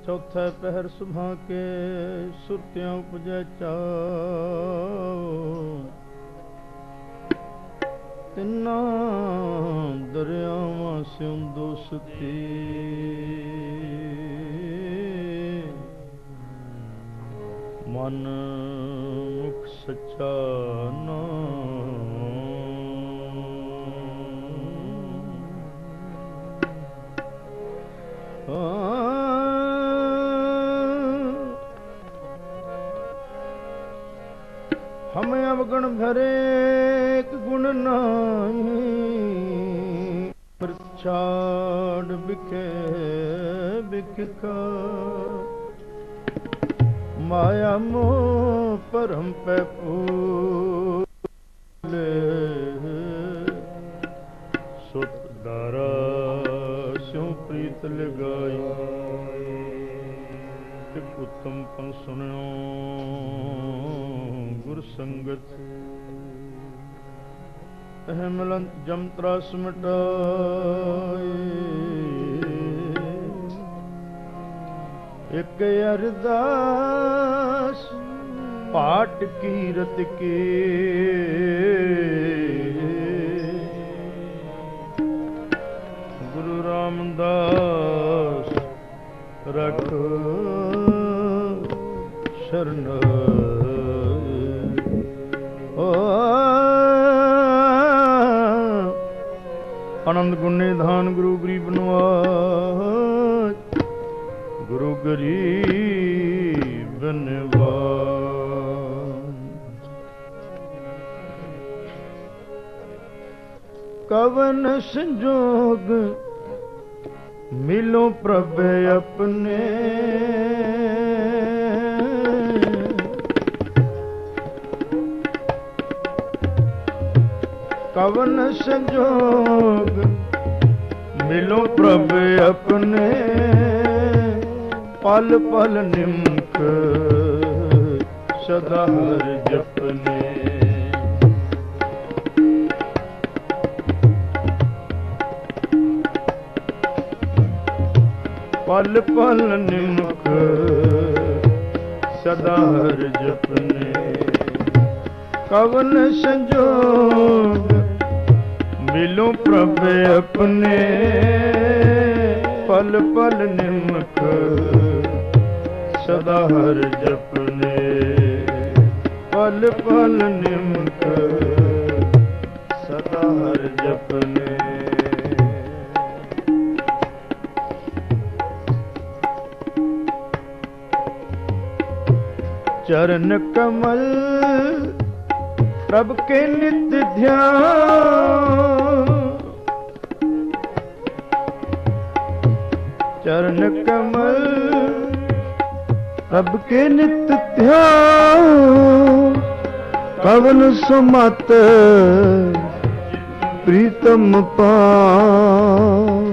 ਚੌਥਾ ਪਹਿਰ ਸੁਭਾ ਕੇ ਸੁਰਤਿਆਂ ਉਪਜੈ ਚਾਉ। ਤਿੰਨਾਂ ਦਰਿਆਵਾਂ ਸਿਉ ਦੋਸਤੀ ਮਨ ਮੁਖ ਸੱਚਾ ਨਾਮ। ਹਮ ਅਵਗਣ ਭਰੇ ਇੱਕ ਗੁਣ ਨਾਹੀ ਪ੍ਰਛਾੜ ਬਿਖੇ ਬਿਖਾ। ਮਾਇਆ ਮੋਹ ਭਰਮ ਪੈ ਭੂਲੇ ਸੁਤ ਦਾਰਾ ਸਿਉ ਪ੍ਰੀਤ ਲਗਾਈ। ਇੱਕ ਉਤਮ ਪਨ ਸੁਣਿਓ ਗੁਰ ਸੰਗਤ ਇਹ ਮਿਲਨ ਜਮ ਤਰਾਸ ਮਿਟਾਏ। ਇੱਕ ਅਰਦਾਸ ਪਾਟ ਕੀਰਤ ਕੀ ਗੁਰੂ ਰਾਮਦਾਸ ਰਖ ਸ਼ਰਨ। ਆਨੰਦ ਗੁਣ ਨਿਧਾਨ ਗੁਰੂ ਗਰੀਬ ਨਿਵਾਜ ਗੁਰੂ ਗਰੀਬ ਨਿਵਾਜ। ਕਵਨ ਸੰਜੋਗ ਮਿਲੋ ਪ੍ਰਭ ਆਪਣੇ ਕਵਨ ਸੰਜੋਗ ਮਿਲੋ ਪ੍ਰਭ ਆਪਣੇ ਪਲ ਪਲ ਨਿਮਕ ਸਦਾ ਹਰ ਜਪਨੇ। ਪਲ ਪਲ ਨਿਮਕ ਸਦਾ ਹਰ ਜਪਨੇ। ਕਵਨ ਸੰਜੋਗ ਮਿਲੋ ਪ੍ਰਭ ਆਪਣੇ ਪਲ ਪਲ ਨਿਮਕ ਸਦਾ ਹਰ ਜਪਨੇ। ਪਲ ਪਲ ਨਿਮਕ ਸਦਾ ਹਰ ਜਪਨੇ। चरण कमल प्रभ के नित्य ध्यान। चरण कमल प्रभ के नित्य ध्यान। कवन सुमत प्रीतम पान।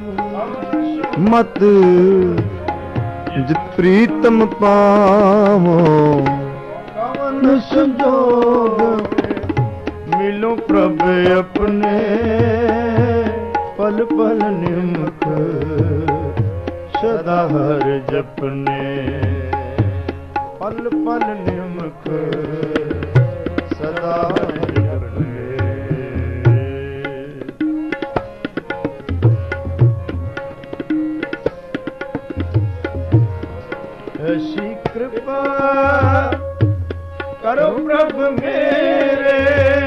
मत जित प्रीतम पावो कवन संजोग मिलो प्रभ अपने पल पल निमक सदा हर जपने। पल पल निमक सदा हर जपने। ऐसी कृपा करो प्रभु मेरे।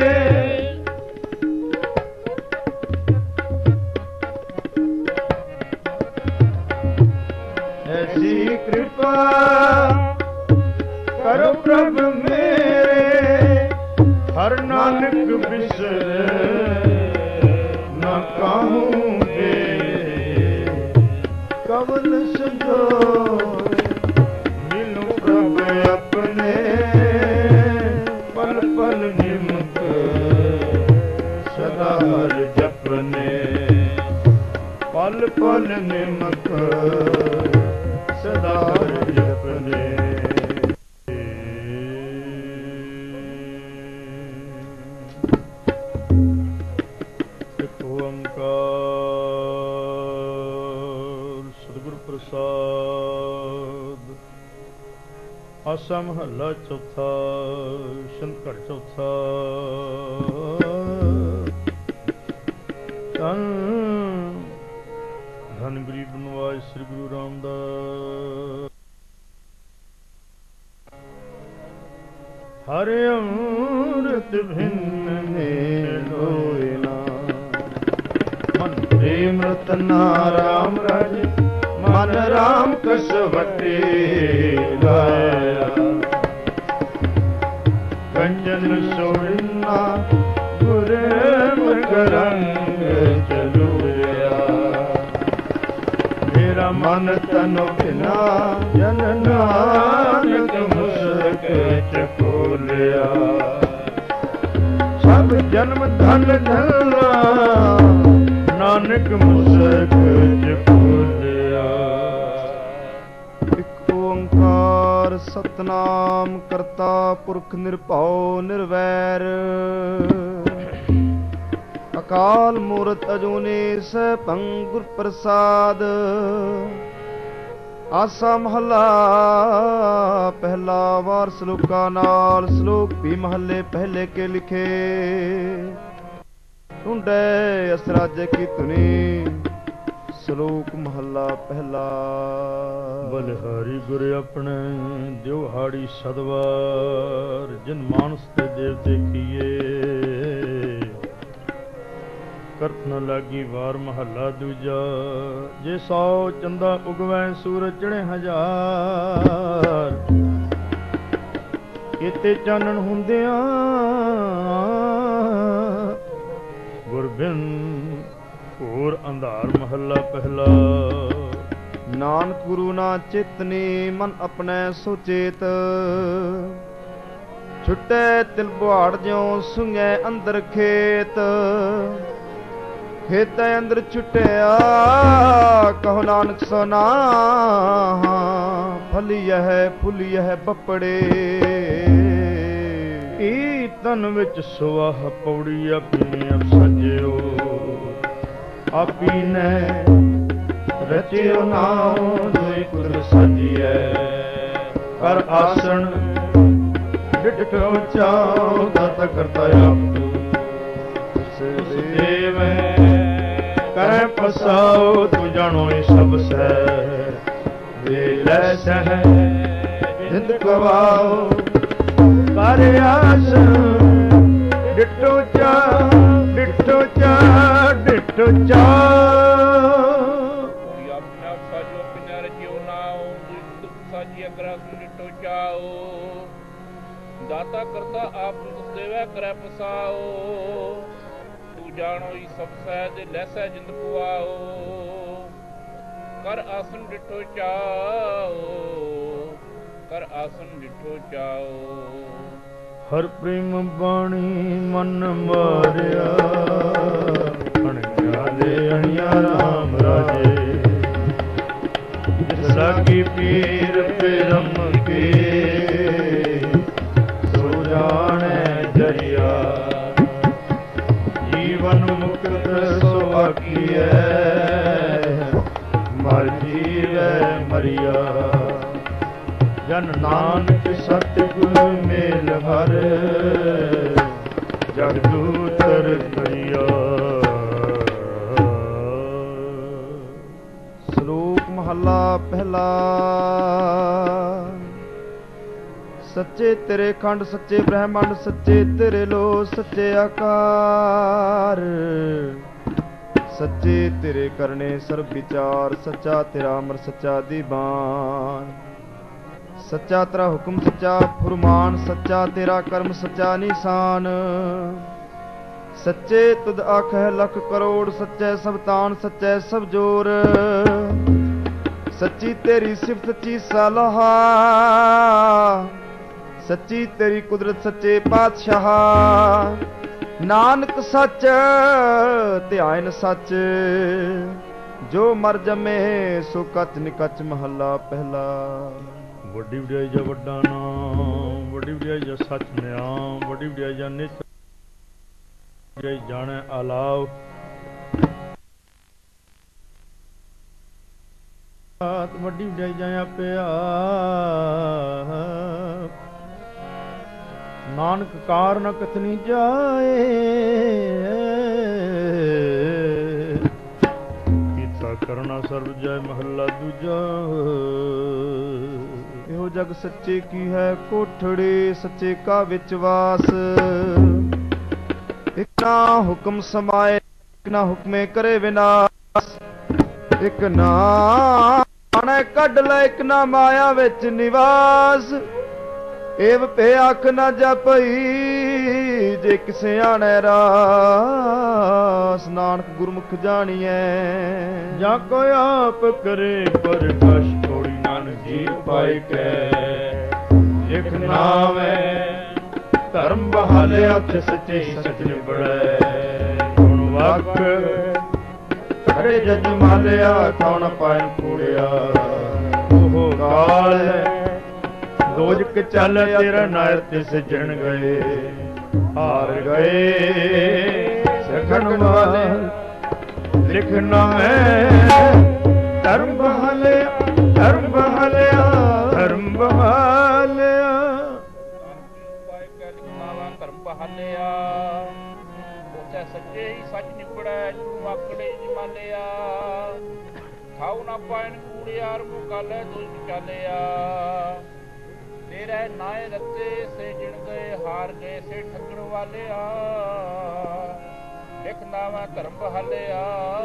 ऐसी कृपा करो प्रभु मेरे। हर नानक बिसरे न कहूँगे कवन संजोग अपने पल पल निमक सदा हर जपने। पल पल निमक सदा हर जपने। एक ओंकार सतगुर प्रसाद। ਆਸਾ ਮਹੱਲਾ ਚੌਥਾ। ਛੰਦ ਘਰ ਚੌਥਾ। ਧੰਨ ਧੰਨ ਗਰੀਬ ਨਿਵਾਜ ਸ੍ਰੀ ਗੁਰੂ ਰਾਮਦਾਸ। ਹਰਿ ਅੰਮ੍ਰਿਤ ਭਿੰਨ ਮੇਲ ਹੋਇ ਨਾ, ਮਨ ਪ੍ਰੇਮ ਰਤਨਾ ਰਾਮ ਰਾਜੇ, ਮਨ ਰਾਮ ਕਸਵਟੇ ਲਾਇਆ। ਕੰਜਨ ਸੋੜਨਾ ਗੁਰਮੁਖ ਰੰਗ ਚਲੂਆ। ਮੇਰਾ ਮਨ ਤਨ ਬਿਨਾ ਜਨ ਨਾਨਕ ਮੁਸਕ ਚਕੋਲਿਆ। ਸਭ ਜਨਮ ਧਨ ਧਨਾ ਨਾਨਕ ਮੁਸਕ ਚਕੋਲਿਆ। ਇਕ ਓੰਕਾਰ ਸਤਨਾਮ ਕਰਤਾ ਪੁਰਖ ਨਿਰਭਉ ਨਿਰਵੈਰ। ਅਕਾਲ ਮੂਰਤ ਅਜੂਨੀ ਸੈਭੰ ਗੁਰ ਪ੍ਰਸਾਦ। ਆਸਾ ਮਹੱਲਾ ਪਹਿਲਾ। ਵਾਰ ਸਲੋਕਾਂ ਨਾਲ। ਸਲੋਕ ਵੀ ਮਹੱਲੇ ਪਹਿਲੇ ਕੇ ਲਿਖੇ। ਢੂੰਢੇ ਅਸਰਾਜੇ ਕੀ ਧੁਨੀ। ਸਲੋਕ ਮਹੱਲਾ ਪਹਿਲਾ। ਬਲਿਹਾਰੀ ਗੁਰ ਆਪਣੇ ਦਿਵਹਾੜੀ ਸਦਵਾਰ। ਜਿਨ ਮਾਨਸ ਤੇ ਦੇਵ ਦੇਖੀਏ, ਕਰਤ ਨ ਲਾਗੀ ਵਾਰ ਮਹੱਲਾ ਦੂਜਾ। ਜੇ 100 ਚੰਦਾ ਉਗਵੈ ਸੂਰਜ ਚੜ੍ਹੇ ਹਜ਼ਾਰ। ਕੀਤੇ ਚਾਨਣ ਹੁੰਦਿਆਂ ਗੁਰ ਬਿਨ ਘੋਰ ਅੰਧਾਰ ਮਹੱਲਾ ਪਹਿਲਾ। ਨਾਨਕ ਗੁਰੂ ਨਾ ਚੇਤਨੀ, ਮਨ ਆਪਣੇ ਸੁਚੇਤ। ਛੁੱਟੇ ਤਿਲ ਬੁਹਾੜ ਜਿਉ ਸੁੰਘੇ ਅੰਦਰ ਖੇਤ। ਖੇਤ ਅੰਦਰ ਛੁੱਟਿਆ ਕਹੋ ਨਾਨਕ ਸੋਨਾ। ਫਲੀਐ ਫੁਲੀਐ ਬੱਪੜੇ। ਈ ਤਨ ਵਿੱਚ ਸੁਆਹ ਪੌੜੀ ਆਪਣੀ ਅਬ ਸਜਿਓ। ਆਪੀ ਨੇ ਰਚਿਓ ਨਾਉ ਦੋਇ ਕੁਦਰਤ ਸਾਜੀਐ। ਕਰ ਆਸਣ ਡਿਠੋ ਚਾਉ ਦਾਤਾ ਕਰਤਾ ਆਪ। ਉਸ ਦੇਵ ਕਰੈ ਪਸਾਉ ਤੂੰ ਜਾਣੋ ਇਹ ਸਭ ਸਹਿ। ਵੇ ਲੈ ਸਹਿ ਜਿੰਦ ਗਵਾਓ। ਕਰ ਆਸ ਡਿਠੋ ਚਾ ਡਿਠੋ ਚਾ ਡਿਠੋ ਚਾ। ਆਪਣਾ ਸਾਜੋ ਪਿਨਾ ਰਚਿਓ ਨਾਉ ਦੁਖ ਸਾਜੀ ਅਗਰਾਸ ਡਿਠੋ ਚਾਓ। ਦਾਤਾ ਕਰਤਾ ਆਪ ਉਸ ਦੇਵੈ ਕਰੈ ਪਸਾਓ। ਤੂੰ ਜਾਣੋ ਹੀ ਸਭ ਸਹਿਜ ਲੈਸੈ ਜਿੰਦ ਪੁਆਓ। ਕਰ ਆਸਨ ਡਿਠੋ ਚਾਓ। ਕਰ ਆਸਨ ਡਿਠੋ ਚਾਓ। ਹਰ ਪ੍ਰੇਮ ਬਾਣੀ ਮਨ ਮਾਰਿਆ। ਅਣਿਆ ਦੇ ਅਣਿਆ ਰਾਮ ਰਾਜੇ। ਜਿਸ ਲਾਗੀ ਪੀਰ ਪਰਮ ਕੇ, ਸੋ ਜਾਣੈ ਜਰੀਆ। ਜੀਵਨ ਮੁਕਤ ਸੋ ਆਖੀਐ, ਮਰ ਜੀਵੈ ਮਰੀਆ। ਜਨ ਨਾਨਕ ਸਤਿਗੁਰ ਮੇਲ ਹਰ, ਜਗ ਦੂਤਰ ਕਰੀਆ। ਸ਼ਲੋਕ ਮਹੱਲਾ ਪਹਿਲਾ। ਸੱਚੇ ਤੇਰੇ ਖੰਡ ਸੱਚੇ ਬ੍ਰਹਮੰਡ, ਸੱਚੇ ਤੇਰੇ ਲੋ ਸੱਚੇ ਆਕਾਰ। ਸੱਚੇ ਤੇਰੇ ਕਰਨੇ ਸਰਬ ਵਿਚਾਰ। ਸੱਚਾ ਤੇਰਾ ਅਮਰ ਸੱਚਾ ਦੀਵਾਨ। ਸੱਚਾ ਤੇਰਾ ਹੁਕਮ ਸੱਚਾ ਫੁਰਮਾਨ। ਸੱਚਾ ਤੇਰਾ ਕਰਮ ਸੱਚਾ ਨਿਸ਼ਾਨ। ਸੱਚੇ ਤੁਧ ਆਖੈ ਲੱਖ ਕਰੋੜ। ਸੱਚੇ ਸਭ ਤਾਨ ਸੱਚੇ ਸਭ ਜੋਰ। ਸੱਚੀ ਤੇਰੀ ਸਿਫਤ ਸੱਚੀ ਸਲਾਹਾ। ਸੱਚੀ ਤੇਰੀ ਕੁਦਰਤ ਸੱਚੇ ਪਾਤਸ਼ਾਹ। ਨਾਨਕ ਸੱਚ ਧਿਆਇਨ ਸੱਚ। ਜੋ ਮਰ ਜਮੇ ਸੋ ਕਚ ਨਿਕਚ ਮਹੱਲਾ ਪਹਿਲਾ। ਵੱਡੀ ਵਡਿਆਈ ਜਾ ਵੱਡਾ ਨਾਮ। ਵੱਡੀ ਵਡਿਆਈ ਜਾ ਸੱਚ ਨਿਆਮ। ਵੱਡੀ ਵਡਿਆਈ ਜਾ ਨਿਤ ਵਡਿਆਈ ਜਾਣੈ ਆਲਾਓ। ਵੱਡੀ ਵਡਿਆਈ ਜਾਂ ਪਿਆ ਨਾਨਕ ਕਾਰਨ ਕਥਨੀ ਜਾਏ ਕੀਤਾ ਕਰਨਾ ਸਰਬ ਜੈ ਮਹੱਲਾ ਦੂਜਾ। ਇਹੋ ਜਗ ਸੱਚੇ ਕੀ ਹੈ ਕੋਠੜੇ ਸੱਚੇ ਕਾ ਵਿੱਚ ਵਾਸ ਇਕ ਨਾ ਹੁਕਮ ਸਮਾਏ ਇਕ ਨਾ ਹੁਕਮੇ ਕਰੇ ਵਿਨਾਸ਼ ਇਕ ਨਾ ਆਣੇ ਕੱਢ ਲੈ ਇਕ ਨਾ ਮਾਇਆ ਵਿੱਚ ਨਿਵਾਸ ਏਵ ਭੇ ਅੱਖ ਨਾ ਜਪਈ ਜੇ ਕਿਸੇ ਆਣੇ ਰਾਸ ਨਾਨਕ ਗੁਰਮੁਖ ਜਾਣੀਐ ਜਾਂ ਕੋ ਆਪ ਕਰੇ ਪ੍ਰਕਾਸ਼ ਥੋੜੀ ਨਾਨਕ ਜੀ ਪਾਇ ਕੈ ਇਕ ਨਾਮ ਹੈ ਧਰਮ ਬਹਾਲਿਆ ਤੇ ਸੱਚੇ ਸੱਚ ਨਿਬੜੈ ਹੁਣ ਵਕ ਖੜੇ ਜਜ ਮਾਲਿਆ ਕੌਣ ਪਾਇ ਕੂੜਿਆ ਉਹ ਕਾਲ ਦੋਜਕ ਚੱਲ ਤੇਰਾ ਨਾਇਰ ਤੇ ਸਜਣ ਗਏ ਹਾਰ ਗਏ ਸਖਣ ਵਾਲੇ ਲਿਖਣਾ ਮੈਂ ਧਰਮ ਬਹਾਲਿਆ ਧਰਮ ਬਹਾਲਿਆ ਧਰਮ ਬਹਾਲਿਆ ਧਰਮ ਬਹਾਲਿਆ ਉਚਾ ਸੱਚੇ ਹੀ ਸੱਚ ਨਿਬੜੈ ਤੂੰ ਆਕੜੇ ਜਮਾਲਿਆ ਖਾਉ ਨਾ ਪਾਇਨ ਕੂੜਿਆਰ ਮੁਕਾਲੇ ਦੁੱਧ ਚਾਲਿਆ ਤੇਰੇ ਨਾਏ ਰੱਤੇ ਸੇ ਜਿਣ ਗਏ ਹਾਰ ਗਏ ਸੇ ਠੱਗਣ ਵਾਲਿਆ ਲਿਖਣਾ ਮੈਂ ਧਰਮ ਬਹਾਲਿਆ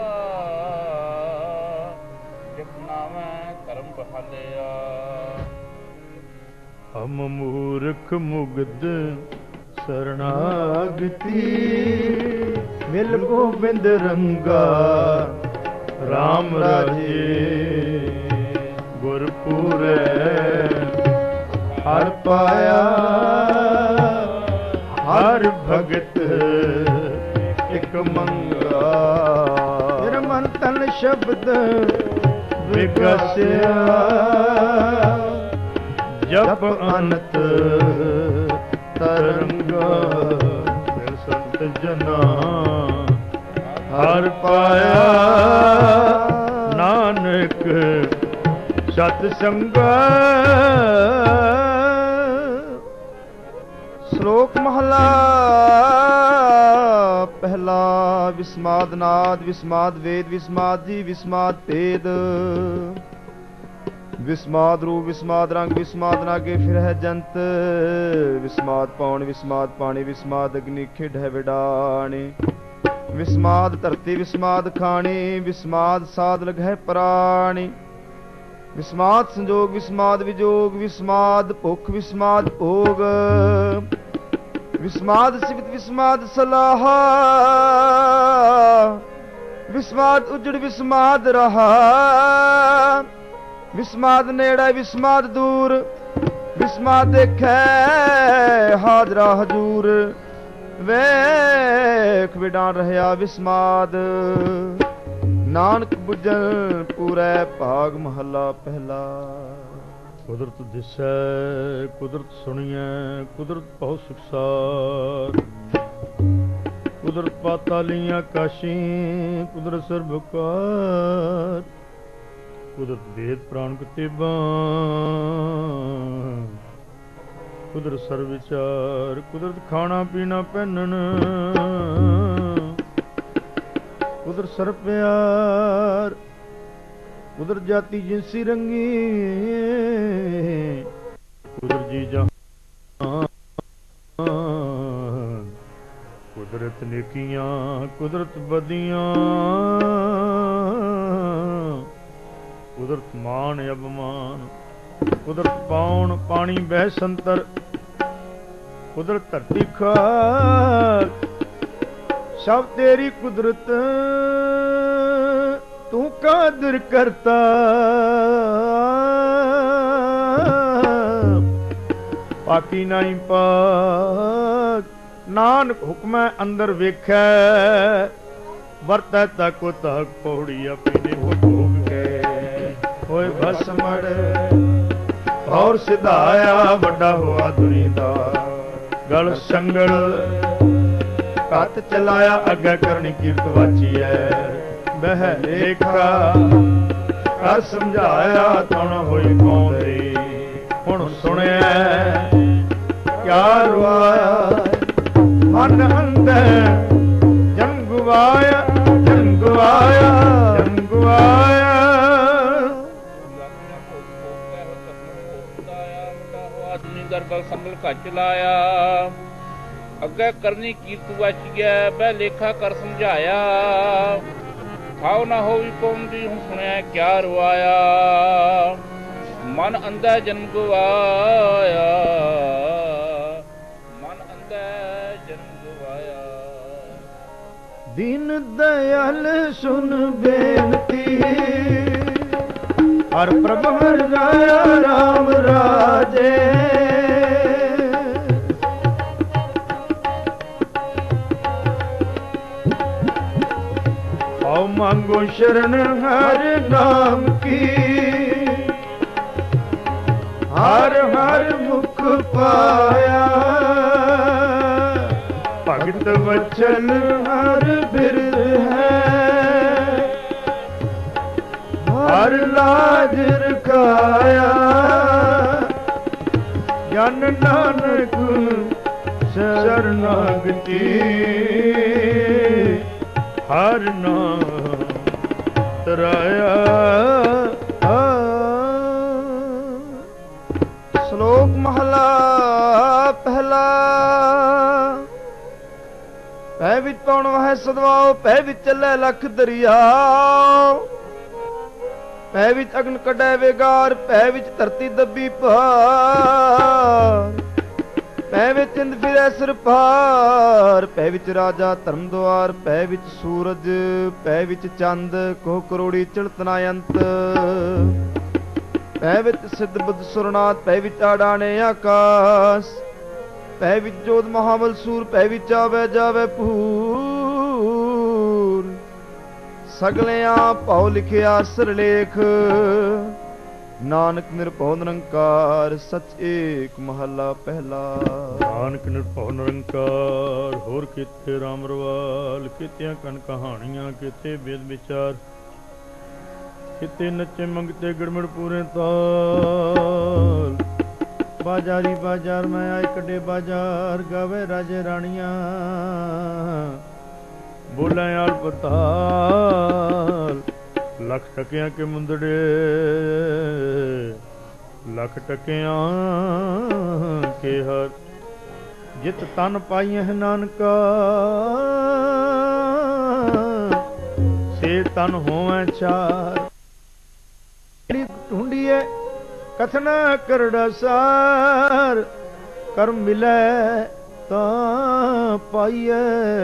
ਲਿਖਣਾ ਮੈਂ ਧਰਮ ਬਹਾਲਿਆ ਹਮ ਮੂਰਖ ਮੁਗਧ ਸਰਣਾਗਤੀ ਮਿਲ ਗੋਬਿੰਦ ਰੰਗਾ ਰਾਮ ਰਾਜੇ ਗੁਰਪੂਰੈ ਹਰ ਪਾਇਆ ਹਰ ਭਗਤ ਇਕ ਮੰਗਾ ਫਿਰ ਮਨ ਤਨ ਸ਼ਬਦ ਵਿਗਸਿਆ ਜਪ ਅਨੰਤ ਤਰੰਗਾ ਫਿਰ ਸੰਤ ਜਨਾ ਹਰ ਪਾਇਆ ਨਾਨਕ ਸਤ ਸੰਗਾ। ਸ਼ਲੋਕ ਮਹਲਾ ਪਹਿਲਾ ਵਿਸਮਾਦ ਨਾਦ ਵਿਸਮਾਦ ਵੇਦ ਵਿਸਮਾਦ ਜੀ ਵਿਸਮਾਦ ਭੇਦ ਵਿਸਮਾਦ ਰੂਪ ਵਿਸਮਾਦ ਰੰਗ ਵਿਸਮਾਦ ਨਾਗੇ ਫਿਰ ਹੈ ਜੰਤ ਵਿਸਮਾਦ ਪੌਣ ਵਿਸਮਾਦ ਪਾਣੀ ਵਿਸਮਾਦ ਅਗਨੀ ਖਿਡ ਹੈ ਵਿਡਾਣੀ ਵਿਸਮਾਦ ਧਰਤੀ ਵਿਸਮਾਦ ਖਾਣੀ ਵਿਸਮਾਦ ਸਾਧ ਲਗ ਹੈ ਪ੍ਰਾਣੀ ਵਿਸਮਾਦ ਸੰਜੋਗ ਵਿਸਮਾਦ ਵਿਜੋਗ ਵਿਸਮਾਦ ਭੁੱਖ ਵਿਸਮਾਦ ਭੋਗ ਵਿਸਮਾਦ ਸਿਫਤ ਵਿਸਮਾਦ ਸਲਾਹਾ ਵਿਸਮਾਦ ਉਜੜ ਵਿਸਮਾਦ ਰਹਾ ਵਿਸਮਾਦ ਨੇੜੇ ਵਿਸਮਾਦ ਦੂਰ ਵਿਸਮਾਦ ਦੇਖੈ ਹਾਜ਼ਰਾ ਹਜੂਰ ਵੇਖ ਵਿਡਾਨ ਰਹਿਆ ਵਿਸਮਾਦ ਨਾਨਕ ਬੁੱਝਣ ਪੂਰੈ ਭਾਗ ਮਹੱਲਾ ਪਹਿਲਾ। ਕੁਦਰਤ ਦਿਸੈ ਕੁਦਰਤ ਸੁਣੀਐ ਕੁਦਰਤ ਬਹੁ ਸੁਖਸਾਰ ਕੁਦਰਤ ਪਾਤਾਲੀ ਆਕਾਸ਼ੀ ਕੁਦਰਤ ਸਰਬਕਾਰ ਕੁਦਰਤ ਵੇਦ ਪ੍ਰਾਣ ਕਤੇਬਾਂ ਕੁਦਰਤ ਸਰਬ ਵਿਚਾਰ ਕੁਦਰਤ ਖਾਣਾ ਪੀਣਾ ਪਹਿਨਣ ਕੁਦਰਤ ਸਰਬ ਪਿਆਰ ਕੁਦਰਤ ਜਾਤੀ ਜਿਨਸੀ ਰੰਗੀ ਕੁਦਰਤ ਜੀ ਜਹਾਨ ਕੁਦਰਤ ਨੇਕੀਆਂ ਕੁਦਰਤ ਬਦੀਆਂ ਕੁਦਰਤ ਮਾਨ ਅਭਮਾਨ ਕੁਦਰਤ ਪਾਉਣ ਪਾਣੀ ਬਹਿ ਸੰਤਰ ਕੁਦਰਤ ਧਰਤੀ ਖਾਕ ਸਭ ਤੇਰੀ ਕੁਦਰਤ ਤੂੰ ਕਾਦਰ ਕਰਤਾ ਪਾਕੀ ਨਹੀਂ ਪਾਕ ਨਾਨਕ ਹੁਕਮੈ ਅੰਦਰ ਵੇਖੈ ਵਰਤੈ ਤਕੋ ਤਕ ਪੌੜੀ ਆਪਣੀ ਭੋਗ ਕੇ ਹੋਏ ਭਸਮੜ ਔਰ ਸਿਧਾਇਆ ਵੱਡਾ ਹੋਆ ਦੁਨੀ ਦਾ ਗਲ ਸੰਗਲ ਕੱਤ ਚਲਾਇਆ ਅੱਗੇ ਕਰਨੀ ਕੀਰਤ ਵਾਚੀ ਐ ਬਹਿ ਲੇਖਾ ਕਰ ਸਮਝਾਇਆ ਤਣ ਹੋਈ ਪਾਉਂਦੇ। ਹੁਣ ਸੁਣਿਆ ਕਿਆ ਰਵਾਇਆ ਮਨ ਅੰਦਰ ਜਨ ਗਵਾਇਆ ਜਨ ਗਵਾਇਆ ਜਨ ਗਵਾਇਆ। ਗਰਬਲ ਸੰਭਲ ਕੱਚ ਲਾਇਆ ਅੱਗੇ ਕਰਨੀ ਕੀਰਤ ਵਚ ਗਿਆ ਬਹਿ ਲੇਖਾ ਕਰ ਸਮਝਾਇਆ। ਖਾਓ ਨਾ ਹੋਈ ਪਾਉਂਦੀ ਹੁਣ ਸੁਣਿਆ ਕਿਆ ਰਵਾਇਆ ਮਨ ਅੰਦਰ ਜਨਮ ਗਵਾਇਆ ਮਨ ਅੰਦਰ ਜਨਮ ਗਵਾਇਆ। ਦੀਨ ਦਇਆਲ ਸੁਨ ਬੇਨਤੀ ਹਰ ਪ੍ਰਭ ਹਰ ਰਾਇਆ ਰਾਮ ਰਾਜੇ। ਆਓ ਮੰਗੋ ਸ਼ਰਨ ਹਰ ਨਾਮ ਕੀ ਹਰ ਹਰ ਮੁਖ ਪਾਇਆ। ਭਗਤ ਵਚਨ ਹਰ ਬਿਰਧ ਹੈ ਹਰ ਲਾਜ ਰਖਾਇਆ। ਜਨ ਨਾਨਕ ਸ਼ਰਨਾਗਤੀ ਹਰ ਨਾਮ ਤਰਾਇਆ। ਸ਼ਲੋਕ ਮਹਲਾ ਪਹਿਲਾ। ਪੈ ਵਿੱਚ ਪਉਣ ਵਹਿ ਸਦਵਾਓ ਪੈ ਵਿੱਚ ਚੱਲੇ ਲਖ ਦਰਿਆਓ। ਪੈ ਵਿੱਚ ਅਗਨ ਕੱਢੈ ਵੇਗਾਰ ਪੈ ਵਿੱਚ ਧਰਤੀ ਦੱਬੀ ਭਾਰ। ਪੈ ਵਿੱਚ ਚੰਦ ਫਿਰੈ ਸਿਰ ਭਾਰ ਪੈ ਵਿੱਚ ਰਾਜਾ ਧਰਮ ਦੁਆਰ। ਪੈ ਵਿੱਚ ਸੂਰਜ ਪੈ ਵਿੱਚ ਚੰਦ ਕੋਹ ਕਰੋੜੀ ਚੜਤਨਾ ਅੰਤ। ਪੈ ਵਿੱਚ ਸਿੱਧ ਬੁੱਧ ਸੁਰਨਾਥ ਪੈ ਵਿੱਚ ਆਡਾਣੇ ਆਕਾਸ਼। ਪੈ ਵਿੱਚ ਜੋਤ ਮਹਾਬਲ ਸੂਰ ਪੈ ਵਿੱਚ ਆਵੇ ਜਾਵੇ ਪੂਰ। ਸਗਲਿਆਂ ਭਉ ਲਿਖਿਆ ਸਿਰਲੇਖ ਨਾਨਕ ਨਿਰਭਉ ਨਿਰੰਕਾਰ ਸਚ ਏਕ ਮਹੱਲਾ ਪਹਿਲਾ। ਨਾਨਕ ਨਿਰਭਉ ਨਿਰੰਕਾਰ ਹੋਰ ਕਿਤੇ ਰਾਮ ਰਵਾਲ ਕਿਤਿਆਂ ਕਨ ਕਹਾਣੀਆਂ ਕਿਤੇ ਵੇਦ ਵਿਚਾਰ ਕਿਤੇ ਨੱਚੇ ਮੰਗਤੇ ਗੜਮੜ ਪੂਰੇ ਤਾਲ। ਬਾਜ਼ਾਰੀ ਬਾਜ਼ਾਰ ਮੈਂ ਆਏ ਕੱਢੇ ਬਾਜ਼ਾਰ ਗਾਵੇ ਰਾਜੇ ਰਾਣੀਆਂ ਬੋਲਾਂ ਯਾਰ ਪਤਾਲ। ਲੱਖ ਟਕਿਆਂ ਕੇ ਮੁੰਦੜੇ ਲੱਖ ਟਕਿਆਂ ਕੇ ਹਰ ਜਿਤ ਤਨ ਪਾਈਐ ਨਾਨਕਾ ਸੇ ਤਨ ਹੋਵੈ ਚਾਰ। ਢੂੰਡੀਏ ਕਥਨ ਕਰੜਾ ਸਾਰ ਕਰਮ ਮਿਲੈ ਤਾਂ ਪਾਈਐ।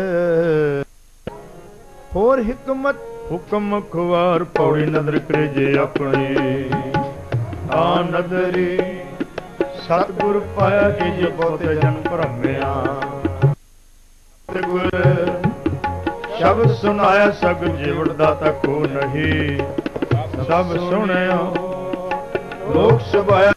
ਹੋਰ ਹਕਮਤ ਹੁਕਮ ਖਵਾਰ ਪੌੜੀ ਨਦਰ ਕਰੇ ਜੇ ਆਪਣੀ ਆ ਨਦਰੀ ਸਤਿਗੁਰ ਪਾਇਆ ਕਿ ਜੇ ਬਹੁਤੇ ਜਨ ਭਰਮਿਆ। ਗੁਰ ਸ਼ਬਦ ਸੁਨਾਇਆ ਸਗ ਜੀਵੜ ਦਾਤਾ ਕੋ ਨਹੀਂ। ਸਭ ਸੁਣਿਓ ਲੋਕ ਸਭਾਇਆ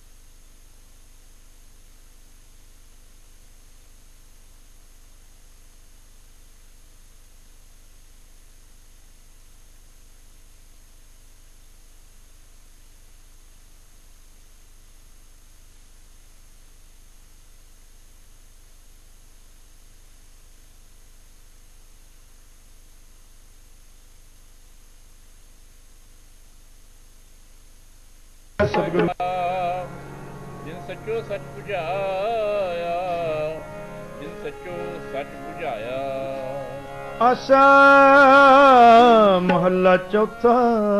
ਸਤਿਗੁਰੂ ਜਿਨ ਸੱਚੋ ਸੱਚ 부ਝਾਇਆ ਜਿਨ ਸੱਚੋ ਸੱਚ 부ਝਾਇਆ। ਆਸਾ ਮਹੱਲਾ ਚੌਥਾ।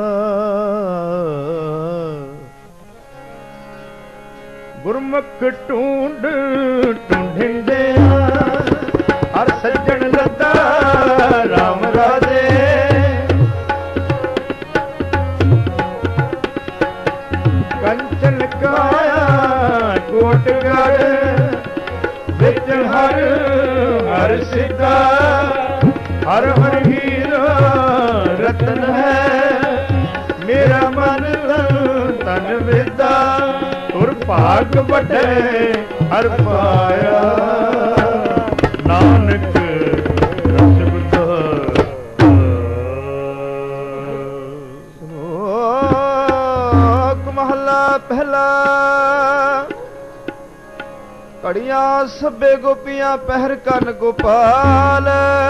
ਗੁਰਮੁਖ ਢੂੰਡ ਢੂੰਢਿੰਦਿਆਂ ਹਰ ਸੱਜਣ ਲੱਦਾ ਰਾਮ ਰਾਜੇ। ਕੰਚਨ ਕਾਇਆ ਕੋਟਗੜ ਵਿੱਚ ਹਰ ਹਰ ਸਿੱਧਾ। ਹਰ ਹਰ ਹੀਰਾ ਰਤਨ ਹੈ ਮੇਰਾ ਮਨ ਤਨ ਵਿਦਾ। ਤੁਰ ਭਾਗ ਵੱਡੇ ਹਰ ਪਾਇਆ ਨਾਨਕ ਰਸ ਗੁਦਾ। ਘੜੀਆਂ ਸਭੇ ਗੋਪੀਆਂ ਪਹਿਰ ਕਰਨ ਗੋਪਾਲ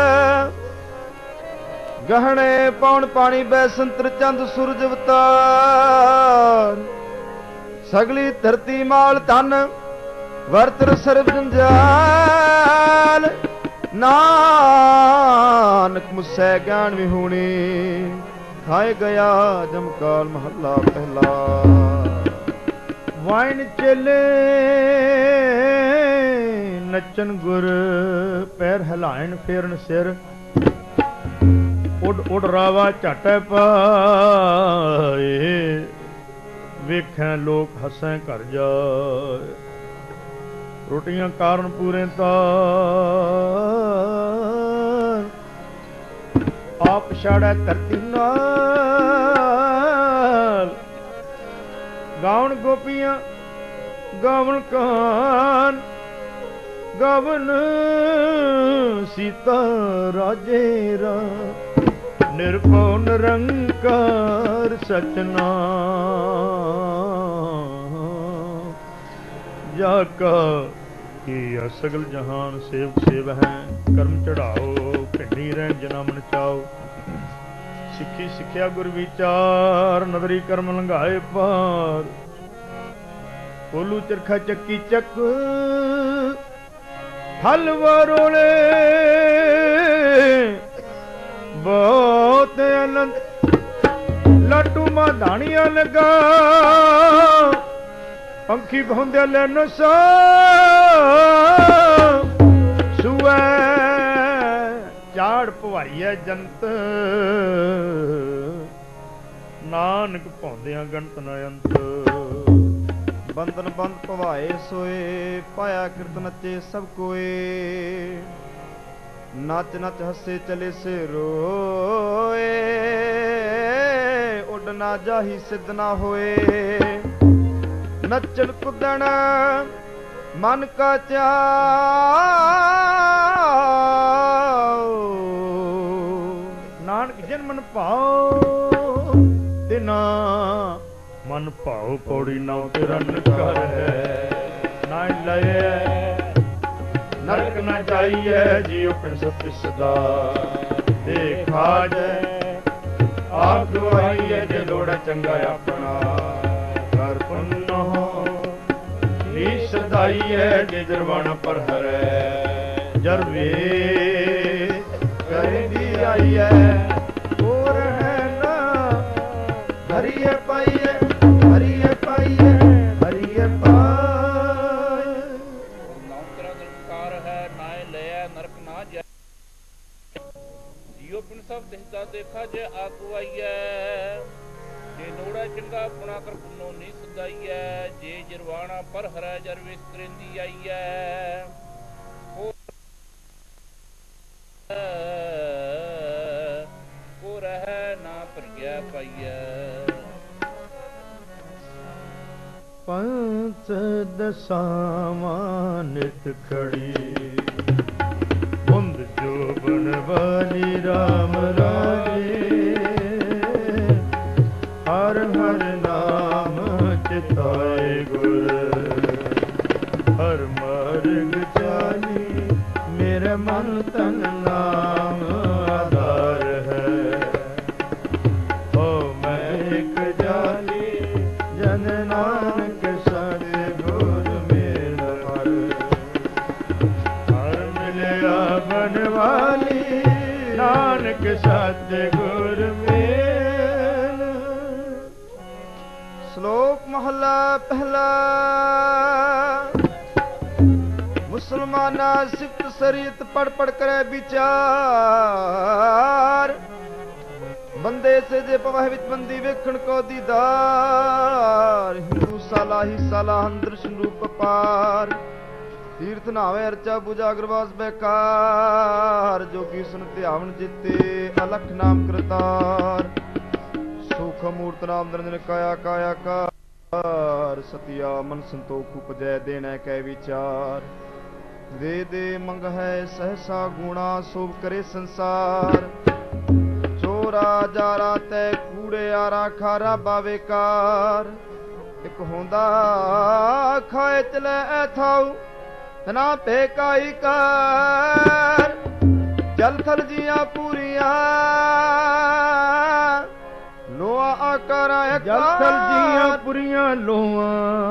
ਗਹਿਣੇ ਪੌਣ ਪਾਣੀ ਬੈਸੰਤਰ ਚੰਦ ਸੂਰਜ ਅਵਤਾਰ ਸਗਲੀ ਧਰਤੀ ਮਾਲ ਧਨ ਵਰਤਰ ਸਰਬ ਜੰਜਾਲ ਨਾਨਕ ਮੁਸੈ ਗਿਆਨ ਵਿਹੂਣੀ ਖਾਏ ਗਿਆ ਜਮਕਾਲ ਮਹੱਲਾ ਪਹਿਲਾ। ਵਾਇਨ ਚੇਲੇ ਨੱਚਨ ਗੁਰ ਪੈਰ ਹਿਲਾਇਣ ਫੇਰਨ ਸਿਰ ਉੱਡ ਉੱਡ ਰਾਵਾ ਝਾਟੇ ਪਾਏ ਵੇਖੈ ਲੋਕ ਹੱਸੈ ਘਰ ਜਾਏ ਰੋਟੀਆਂ ਕਾਰਨ ਪੂਰੇ ਤਾਰ ਆਪ ਛਾੜੈ ਧਰਤੀ ਨਾਲ ਗਾਵਣ ਗੋਪੀਆਂ ਗਾਵਣ ਕਾਨ ਗਾਵਣ ਸੀਤਾ ਰਾਜੇ ਰਾ ਨਿਰਭਉ ਨਿਰੰਕਾਰ ਸਚਨਾਮ ਜਾ ਕਾ ਕੀਆ ਸਗਲ ਜਹਾਨ ਸੇਵਕ ਸੇਵ ਹੈ ਕਰਮ ਚੜਾਓ ਭਿੰਡੀ ਰਹਿਣ ਜਨਮ ਨਚਾਓ ਸਿੱਖੀ ਸਿੱਖਿਆ ਗੁਰ ਵਿਚਾਰ ਨਦਰੀ ਕਰਮ ਲੰਘਾਏ ਪਾਰ ਕੋਲੂ ਚਰਖਾ ਚੱਕੀ ਚੱਕ ਹਲਵਾ ਰੋਲੇ ਬਹੁਤ ਅਨੰਦ ਲੱਡੂ ਮਾ ਧਾਣੀਆਂ ਲਗਾ ਪੰਖੀ ਭੌਂਦੇ ਲੈਨੋ ਸਾ ਸੁਐ ਝਾੜ ਭਵਾਈਐ ਜੰਤ ਨਾਨਕ ਭੌਂਦਿਆਂ ਗਣਤ ਨ ਅੰਤ ਬੰਧਨ ਬੰਦ ਭਵਾਏ ਸੋਏ ਪਾਇਆ ਕਿਰਤ ਨੱਚੇ ਸਭ ਕੋਏ ਨੱਚ ਨੱਚ ਹੱਸੇ ਚਲੇ ਸੇ ਰੋਏ ਉੱਡ ਨਾ ਜਾਹੀ ਸਿੱਧ ਨਾ ਹੋਏ ਨੱਚਣ ਕੁੱਦਣ ਮਨ ਕਾ ਚਾਉ ਨਾਨਕ ਜਿਨ ਮਨ ਭਾਉ ਤਿਨਾ ਮਨ ਭਾਉ ਪੌੜੀ ਨਉ ਤਿਰਨ ਕਰ ਹੈ ਨਾ ਲਏ ਨਰਕ ਨਾ ਜਾਈਐ ਜੀਉ ਪ੍ਰਿੰਸਪ ਸਦਾ ਦੇਖਾ ਜੈ ਆਪ ਦੁਆਈਐ ਜੇ ਲੋੜਾ ਚੰਗਾ ਆਪਣਾ ਕਰ ਪੁੰਨੋ ਨੀ ਸਦਾਈਐ ਜੇ ਜਰਵਾਣਾ ਪਰ ਹਰੈ ਜਰਵੇ ਕਰਦੀ ਆਈਐ ਹੋਰ ਹੈ ਨਾ ਹਰੀਏ ਪਾਈਐ ਹਰੀਏ ਪਾਈਐ ਹਰੀਏ ਪਾਈ ਨੌਕਰਾ ਦਰਕਾਰ ਹੈ ਨਾਏ ਲਿਆ ਨਰਕ ਨਾ ਜਾ ਜੀਉ ਪਿੰਡ ਸਭ ਦਿਸਦਾ ਦੇਖਾ ਜੇ ਆਗੂ ਆਈਐ ਜੇ ਲੋੜਾ ਚੰਗਾ ਆਪਣਾ ਕਰ ਪੁੰਨੋ ਨਹੀਂ ਸਦਾਈਐ ਜੇ ਜਰਵਾਣਾ ਪਰ ਹਰੈ ਜਰਵੇ ਕਰੇਂਦੀ ਆਈਐ ਕੋ ਰਹਿ ਨਾ ਭਰਿਆ ਪਾਈਐ ਪੰਚ ਦਸਾਵਾਂ ਨਿਤ ਖੜੀ ਬੁੰਦ ਜੋਬਨ ਵਾਲੀ ਰਾਮ ਰਾਜੇ ਹਰ ਹਰ ਨਾਮ ਚਿਤਾਏ ਗੁਰ ਹਰ ਮਾਰਗ ਚਾਲੀ ਮੇਰੇ ਮਨ ਤਨ ਨਾਮ ਆਧਾਰ ਹੈ ਓ ਮੈਂ ਇੱਕ ਜਾਲੀ ਜਨ ਨਾਨਕ ਸਤ ਗੁਰ ਮੇਲ ਹਰ ਹਰ ਮਿਲਿਆ ਬਨਵਾਲੀ ਨਾਨਕ ਸਤ ਗੁਰ ਮੇਲ। ਸ਼ਲੋਕ ਮਹੱਲਾ ਪਹਿਲਾ। ਮੁਸਲਮਾਨਾ ਸਿਫਤ ਸਰੀਤ ਪੜ ਪੜ ਕਰੇ ਵਿਚਾਰ ਬੰਦੇ ਸੇ ਜੇ ਪਵਹ ਵਿੱਚ ਬੰਦੀ ਵੇਖਣ ਕੋ ਦੀਦਾਰ ਹਿੰਦੂ ਸਾਲਾ ਹੀ ਸਾਲਾ ਦਰਸ਼ਨ ਰੂਪ ਪਾਰ ਤੀਰਥ ਨਾਵੇ ਅਰਚਾ ਪੂਜਾ ਅਗਰਵਾਸ ਬੇਕਾਰ ਜੋਗੀ ਸੁਨ ਧਿਆਵਨ ਜਿਤੇ ਅਲਖ ਨਾਮ ਕਰਤਾਰ ਸੁਖ ਮੂਰਤ ਨਾਮ ਨਿਰੰਜਨ ਕਾਇਆ ਕਾਇਆ ਕਾਰ ਸਤਿਆ ਮਨ ਸੰਤੋਖ ਉਪਜੈ ਦੇਣਾ ਕੈ ਵਿਚਾਰ ਦੇ ਦੇ ਮੰਗ ਹੈ ਸਹਸਾ ਗੁਣਾ ਸੋਭ ਕਰੇ ਸੰਸਾਰ ਚੋਰਾ ਜਾਰਾ ਤੈ ਕੂੜੇ ਆਰਾ ਖਾਰਾ ਬਾਵੇਕਾਰ ਇੱਕ ਹੁੰਦਾ ਖਾਏ ਚਲੇ ਐ ਥਾਉ तना पे काई कर जल थल जिया पूरिया लोआ आकर जल थल जिया पूरिया लोआ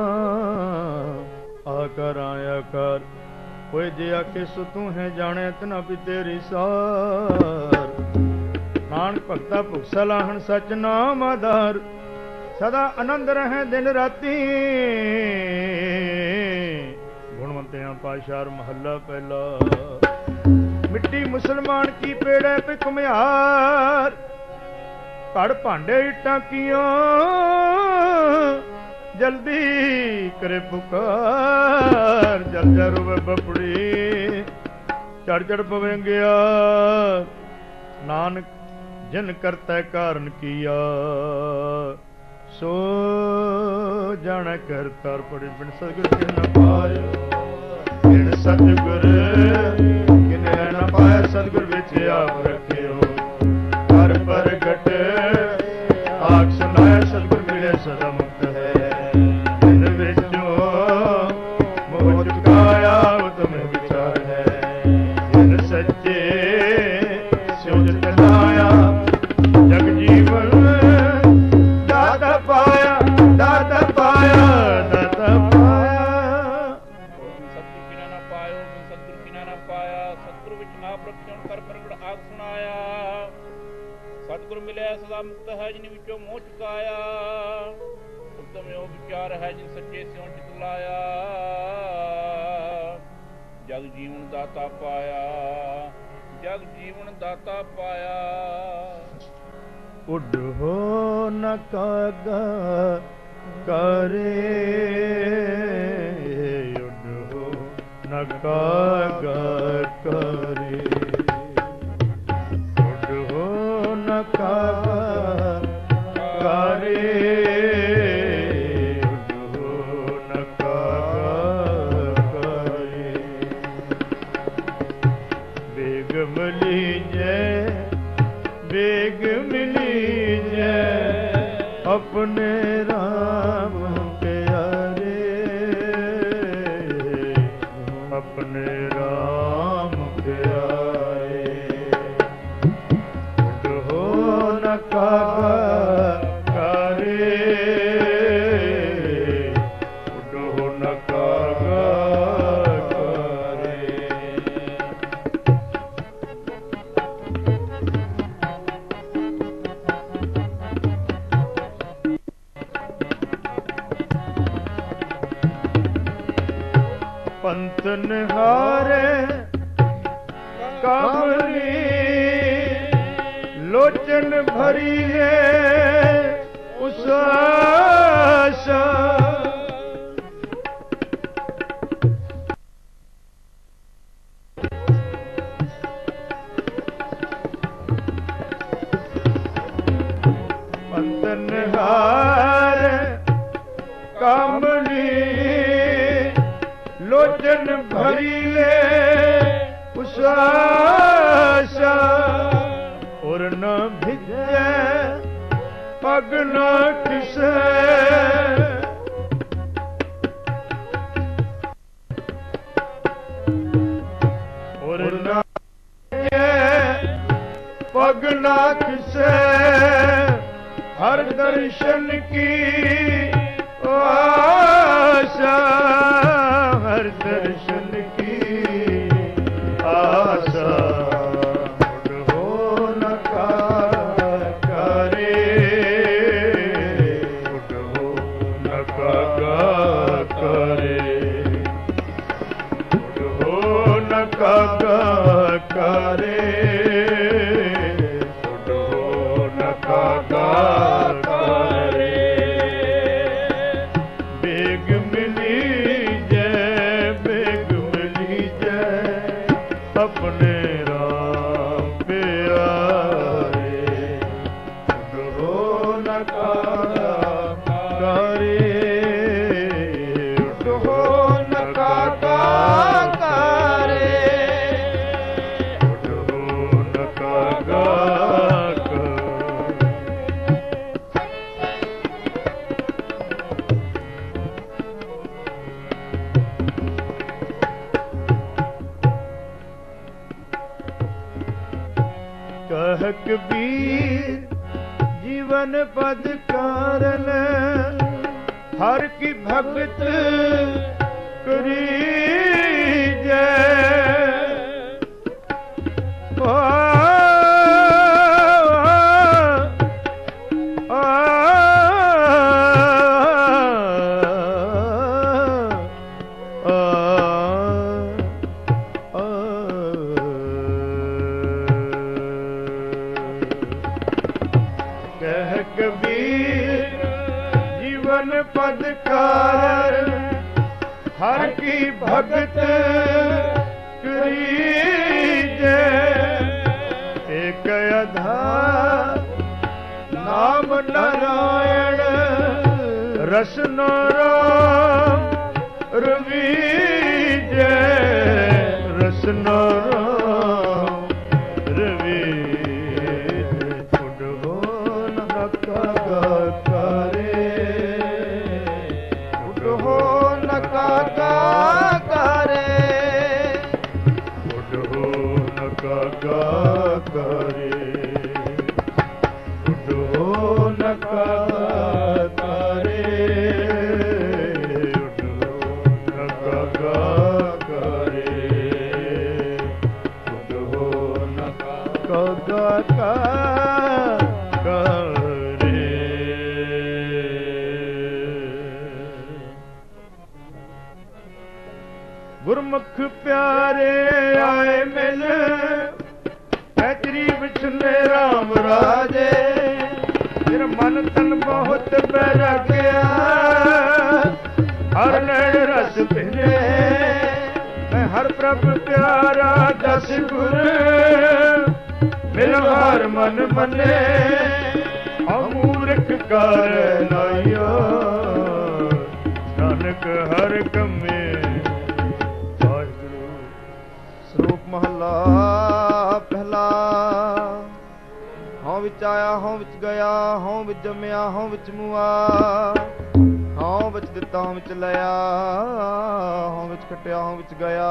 आकर आया कर कोई जे आके सो तू है जाने तना भी तेरी सार नानक भगता भुख सलाहन सच नाम आधार सदा आनंद रहे दिन राती गुणवंतियां पाशार महला पहला मिट्टी मुसलमान की पेड़े पे कुम्हार कड़ भांडे टाकियां जल्दी करे पुकार जल जल रोवे बपड़ी चढ़ चढ़ पवेंगे नानक जिन करता कारण किया सो जाना कर तार पड़ी बिन सतगुर के न पायो बिन सतगुर किने न पाया सतगुर विच आप रखियो कर प्रगट आख सुनाया सतगुर मिले सदा मुक्त है जिन विचों मोह चुकाया तुम्हें विचार है जिन सच्चे स्यो जतनाया जग जीवन सतगुर मिले सदा मुक्त है जिन विचों मोह चुकाया उत्तम यो विचार है जिन सच्चे स्यों चित लाया जग जीवन दाता पाया जग जीवन दाता पाया उड हो न कागा करे उड हो न कागा करे अपने राम प्यारे अपने राम प्यारे हो न कागा करे हो न कागा करे पंतन हारे कामनी लोचन भरी है उस आशा पंतन हारे कामनी लोचन भरी ले उस आशा और न भिजे पग न किसे और न पग न किसे हर दर्शन की आशा हर दर्शन की आशा हो न करे हो न करे हो न करे हो न करे बेग मिली अपने राम प्यारे हो न करे हो न करे ਕਹ ਕਬੀਰ ਜੀਵਨ ਪਦ ਕਾਰਨ ਹਰ ਕੀ ਭਗਤ ਕਰੀਜੈ ਕਹਿ ਕਬੀਰ ਜੀਵਨ ਪਦ ਕਾਰਨ ਹਰ ਕੀ ਭਗਤ ਕਰੀਜੈ ਏਕ ਆਧਾਰ ਨਾਮ ਨਾਰਾਇਣ ਰਸਨ ਰਾਮ ਰਵੀਜੈ ਰਸਨ ਰਾਮ ਰਵੀਜੈ ਛੁੱਟ ਹੋ ਨਕਾ ਕਰੇ ਛੁੱਟ ਹੋ ਨਕਾ ਕਰੇ ਛੁੱਟ ਹੋ ਨਕਾ ਕਰੇ ਛੁੱਟ ਹੋ ਨਕਾ ਕਰੇ ਗੁਰਮੁਖ ਪਿਆਰੇ ਆਏ ਮਿਲ ਪੈਤਰੀ ਵਿਛਨੇ ਰਾਮ ਰਾਜੇ ਫਿਰ ਮਨ ਤਨ ਬਹੁਤ ਬੈਰਾਗਿਆ ਹਰ ਨੈਣ ਰਸ ਭਿੰਨੇ ਮੈਂ ਹਰ ਪ੍ਰਭ ਪਿਆਰਾ ਦਸ ਗੁਰ ਮਿਲ ਹਰ ਮਨ ਮੰਨੇ ਅਮੂਰਖ ਕਰ ਨਾਇਓ ਨਾਨਕ ਹਰ ਕੰਮੇ ਵਾਹਿਗੁਰੂ। ਸ਼ਲੋਕ ਮਹਲਾ ਪਹਿਲਾ। ਹਉ ਵਿੱਚ ਆਇਆ ਹਉ ਵਿੱਚ ਗਿਆ ਹਉ ਵਿੱਚ ਜੰਮਿਆ ਹਉ ਵਿੱਚ ਮੁਆ ਹਉ ਵਿੱਚ ਦਿੱਤਾ ਹਉ ਵਿੱਚ ਲਿਆ ਹਉ ਵਿੱਚ ਖਟਿਆ ਹਉ ਵਿੱਚ ਗਿਆ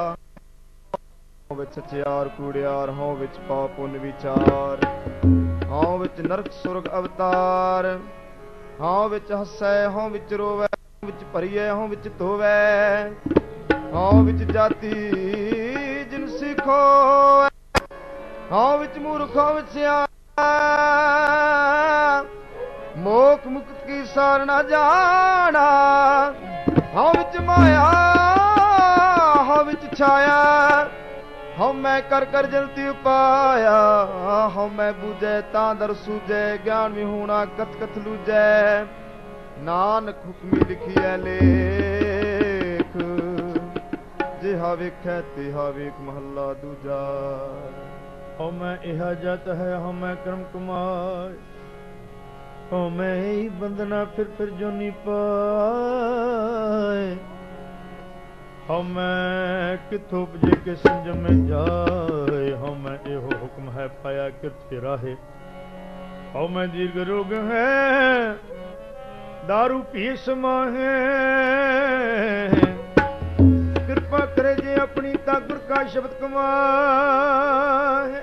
ਹਉ ਵਿੱਚ ਸੱਚਿਆਰ ਕੂੜਿਆਰ ਹਉ ਵਿੱਚ ਪਾਪ ਪੁੰਨ ਵਿਚਾਰ ਹਉ ਵਿੱਚ ਨਰਕ ਸੁਰਗ ਅਵਤਾਰ ਹਉ ਵਿੱਚ ਹੱਸੈ ਹਉ ਵਿੱਚ ਰੋਵੈ ਹਉ ਵਿੱਚ ਭਰੀਐ ਹਉ ਵਿੱਚ ਧੋਵੈ ਹਉ ਵਿੱਚ ਜਾਤੀ ਜਿਨ ਸਿਖੋ ਹਉ ਵਿੱਚ ਮੂਰਖ ਹਉ ਵਿੱਚ ਸਿਆਣਾ ਮੋਖ ਮੁਕਤ ਕੀ ਸਾਰ ਨਾ ਜਾਣਾ ਹਉ ਵਿੱਚ ਮਾਇਆ ਹਉ ਵਿੱਚ ਛਾਇਆ ਹਉ ਮੈਂ ਕਰ ਕਰ ਜਲਤੀ ਉਪਾਇਆ ਹਉ ਮੈਂ ਬੂਝੈ ਤਾਂ ਦਰ ਸੂਝੈ ਗਿਆਨ ਵਿਹੂਣਾ ਕਥ ਕਥ ਲੂਝੈ ਨਾਨਕ ਹੁਕਮੀ ਲਿਖੀਐ ਲੇਖ ਜਿਹਾ ਵੇਖੈ ਤਿਹਾ ਵੇਖ ਮਹੱਲਾ ਦੂਜਾ। ਹਉ ਮੈਂ ਇਹਾ ਜਤ ਹੈ ਹਉ ਮੈਂ ਕਰਮ ਕਮਾਇ ਹਉ ਮੈਂ ਹੀ ਬੰਧਨਾ ਫਿਰ ਜੋਨੀ ਪਾਏ ਹਉ ਮੈਂ ਕਿਥੋਂ ਉਪਜੇ ਕੇ ਸੰਜਮ ਜਾਏ ਹਉ ਮੈਂ ਇਹੋ ਹੁਕਮ ਹੈ ਪਾਇਆ ਕਿਰਤੇ ਰਾਹੇ ਹਉ ਮੈਂ ਦੀਰਘ ਰੋਗ ਹੈ दारू पी समाहे कृपा करे जे अपनी तागुर का शब्द कमाए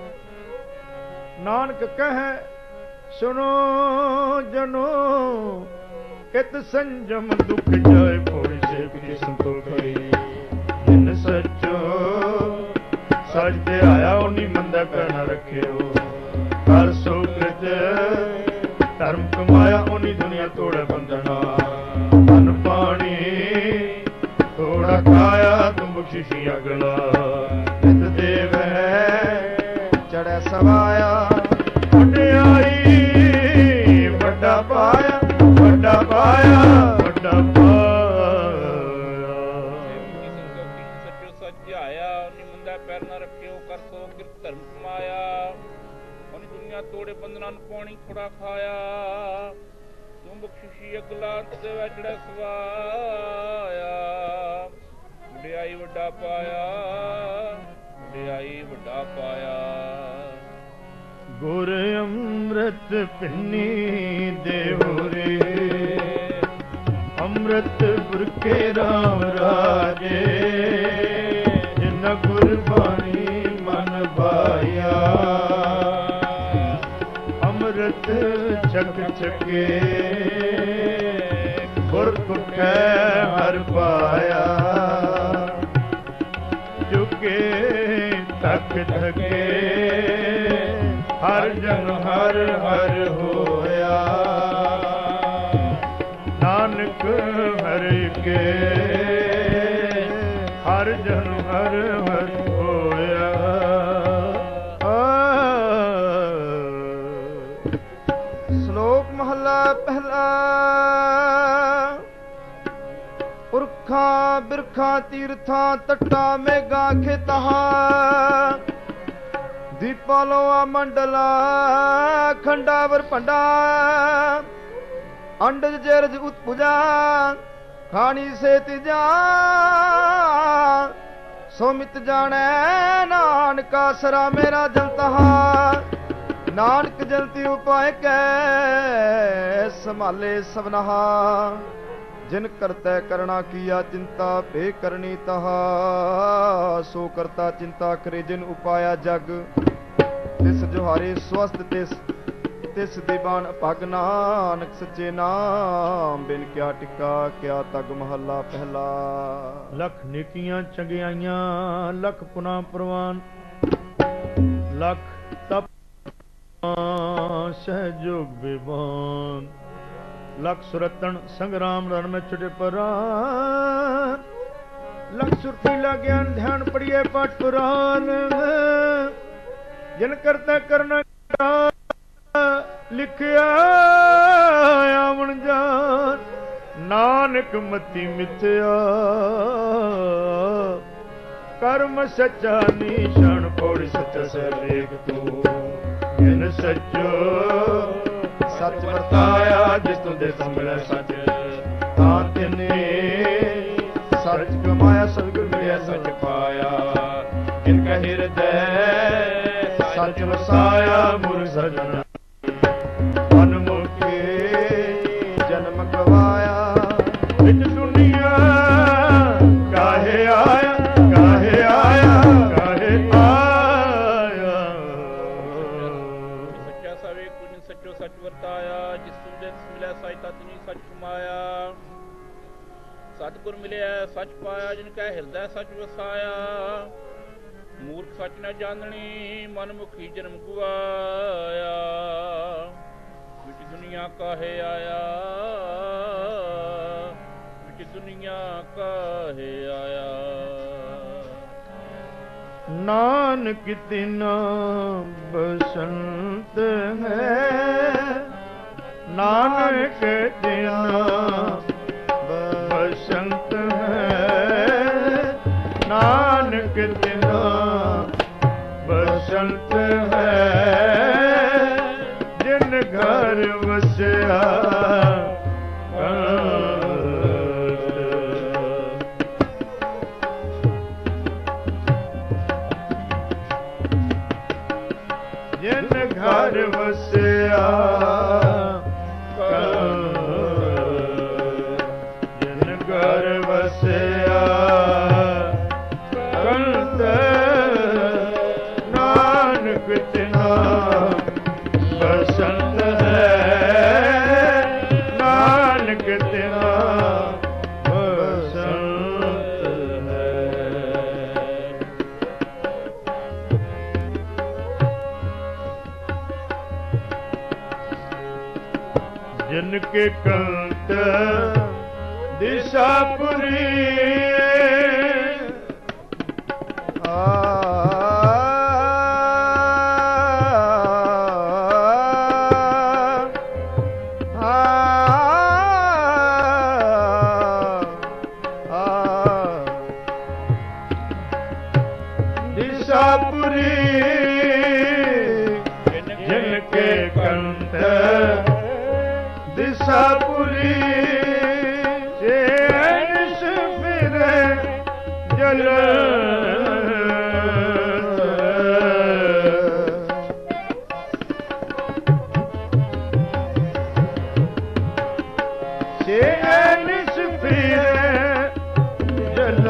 नानक कहे सुनो जनो इत संजम दुख जाए पौड़ी से की संतोखी जिन सचो सजते आया उन्हीं मंदा कहना रखियो कर सो कृत धर्म कमाया उन्हीं दुनिया तोड़े बंधना धन पानी थोड़ा खाया तुम बख्शिशी अगला नित देव है चढ़े सवाया वड्याई वड्डा पाया वड्डा पाया वड्डा पाया सचो सच आया उन्हीं मंदा पैर ना रखियो कर सो किरत धर्म कमाया दुनिया तोड़े बंधना पानी थोड़ा खाया तुम बख्शिशी अगला चढ़ा सवाया वड्याई वड्डा पाया वड्याई वड्डा पाया। गुर अमृत पिन्नी देवो रे अमृत गुर के राम राजे जिन गुरबाणी मन भाया ਕੇ ਗੁਰ ਕੁਟੈ ਹਰ ਪਾਇਆ ਝੁਕੇ ਤੱਕ ਥਕੇ ਹਰ ਜਨ ਹਰ ਹਰ ਹੋਇਆ ਨਾਨਕ ਹਰ ਕੇ ਹਰ ਜਨ ਹਰ ਹਰ ਹੋਇਆ ਸ਼ਲੋਕ ਮਹਲਾ ਪਹਿਲਾ ਪੁਰਖਾਂ ਬਿਰਖਾਂ ਤੀਰਥਾਂ ਤੱਟਾਂ ਮੇਘਾਂ ਖੇਤਾਂ ਦੀਪਾਲੋਆ ਮੰਡਲਾ ਖੰਡਾਵਰ ਭੰਡਾ ਅੰਡਜ ਜਰਜ ਉਤਪੁਜਾ ਖਾਣੀ ਸੇ ਤਿਜਾ ਸੋਮਿਤ ਜਾਣੈ ਨਾਨਕਾ ਸਰਾ ਮੇਰਾ ਜਲਤਹਾ ਨਾਨਕ ਜਲਤੀ ਉਪਾਇ ਕੈ ਸੰਭਾਲੇ ਸਭਨਹਾ ਜਿਨ ਕਰਤੈ ਕਰਣਾ ਕੀਆ ਚਿੰਤਾ ਭੇ ਕਰਨੀ ਤਹਾ ਸੋ ਕਰਤਾ ਚਿੰਤਾ ਕਰੇ ਜਿਨ ਉਪਾਇਆ ਜਗ ਤਿਸ ਜੁਹਾਰੇ ਸਵਸਤ ਤਿਸ ਦੀਵਾਨ ਭਗ ਨਾਨਕ ਸੱਚੇ ਨਾਮ ਬਿਨ ਕਿਆ ਟਿਕਾ ਕਿਆ ਤਗ ਮਹੱਲਾ ਪਹਿਲਾ ਲੱਖ ਨੇਕੀਆਂ ਚੰਗਿਆਈਆਂ ਲੱਖ ਪੁਨਾ ਪ੍ਰਵਾਨ ਲੱਖ ਤਪ ਸਹਿਜੋਗ ਵਿਵਾਨ ਲੱਖ ਸੁਰਤਨ ਸੰਗਰਾਮ ਰਨ ਮੈਂ ਛੁਟੇ ਪਰਾਨ ਲੱਖ ਸੁਰਤੀਲਾ ਗਿਆਨ ਧਿਆਨ ਪੜੀਏ ਪਾਠ ਪੁਰਾਨ ਜਿਨ ਕਰਤਾ ਕਰਨਾ ਲਿਖਿਆ ਆਵਣ ਜਾਨ ਨਾਨਕ ਮਤੀ ਮਿਥਿਆ ਕਰਮ ਸੱਚਾ ਨੀਸ਼ਣ ਪੌੜੀ ਸੱਚਾ ਸਲੇਖ ਤੂੰ ਜਿਨ ਸੱਚੋ ਸੱਚ ਵਰਤਾਇਆ ਜਿਸ ਤੋਂ ਦੇ ਮਿਲਿਆ ਸੱਚ ਤਾਂ ਤਿਨੇ ਸੱਚ ਕਮਾਇਆ ਸਤਿਗੁਰ ਮਿਲਿਆ ਸੱਚ ਪਾਇਆ ਜਿਨ ਕਾ ਹਿਰਦੈ ਸੱਚ ਵਸਾਇਆ ਮੁਰ ਸਜਣ ਮਨਮੁਖੀ ਜਨਮ ਗਵਾਇਆ ਵਿੱਚ ਦੁਨੀਆ ਕਾਹੇ ਆਇਆ ਕਾਹੇ ਆਇਆ ਕਾਹੇ ਆਇਆ ਸੱਚਾ ਸਵੇ ਕੁਝ ਸੱਚੋ ਸੱਚ ਵਰਤਾਇਆ ਜਿਸ ਤੋਂ ਦੇ ਮਿਲਿਆ ਸੱਚ ਤਤਨੀ ਸੱਚ ਕਮਾਇਆ ਸਤਿਗੁਰ ਮਿਲਿਆ ਸੱਚ ਪਾਇਆ ਜਿਨ ਕਾ ਹਿਰਦੈ ਸੱਚ ਵਸਾਇਆ ਮੂਰਖ ਸੱਚ ਨਾ ਜਾਣਨੀ ਮਨਮੁਖੀ ਜਨਮ ਗਵਾਇਆ ਵਿੱਚ ਦੁਨੀਆ ਕਾਹੇ ਆਇਆ ਵਿੱਚ ਦੁਨੀਆ ਕਾਹੇ ਆਇਆ ਨਾਨਕ ਤਿਨਾ ਬਸੰਤ ਹੈ ਨਾਨਕ ਤਿਨਾ ਬਸੰਤ ਹੈ ਨਾਨਕ ਤਿਨਾ ਬਸੰਤ ਹੈ ਜਿਨ ਘਰ ਵਸਿਆ ਜਿਨ ਘਰ ਵਸਿਆ ਜਿਨ ਘਰ ਵਸਿਆ ਕੰਤ ਨਾਨਕ ਤਿਨਾ ਬਸੰਤ ਹੈ ਨਾਨਕ ਤਿਨਾ ਬਸੰਤ ਹੈ ਜਿਨ ਕੇ ਕੰਤ ਦਿਸ਼ਾਪੁਰੀ ਦਿਸ਼ਾਪੁਰੀ ਜਿਨ ਕੇ ਕੰਤ ਦਿਸ਼ਾਪੁਰੀ ਜੇਨਿਸ ਫਿਰੇ ਜਲ ਜੇਨਿਸ ਫਿਰੇ ਜਲ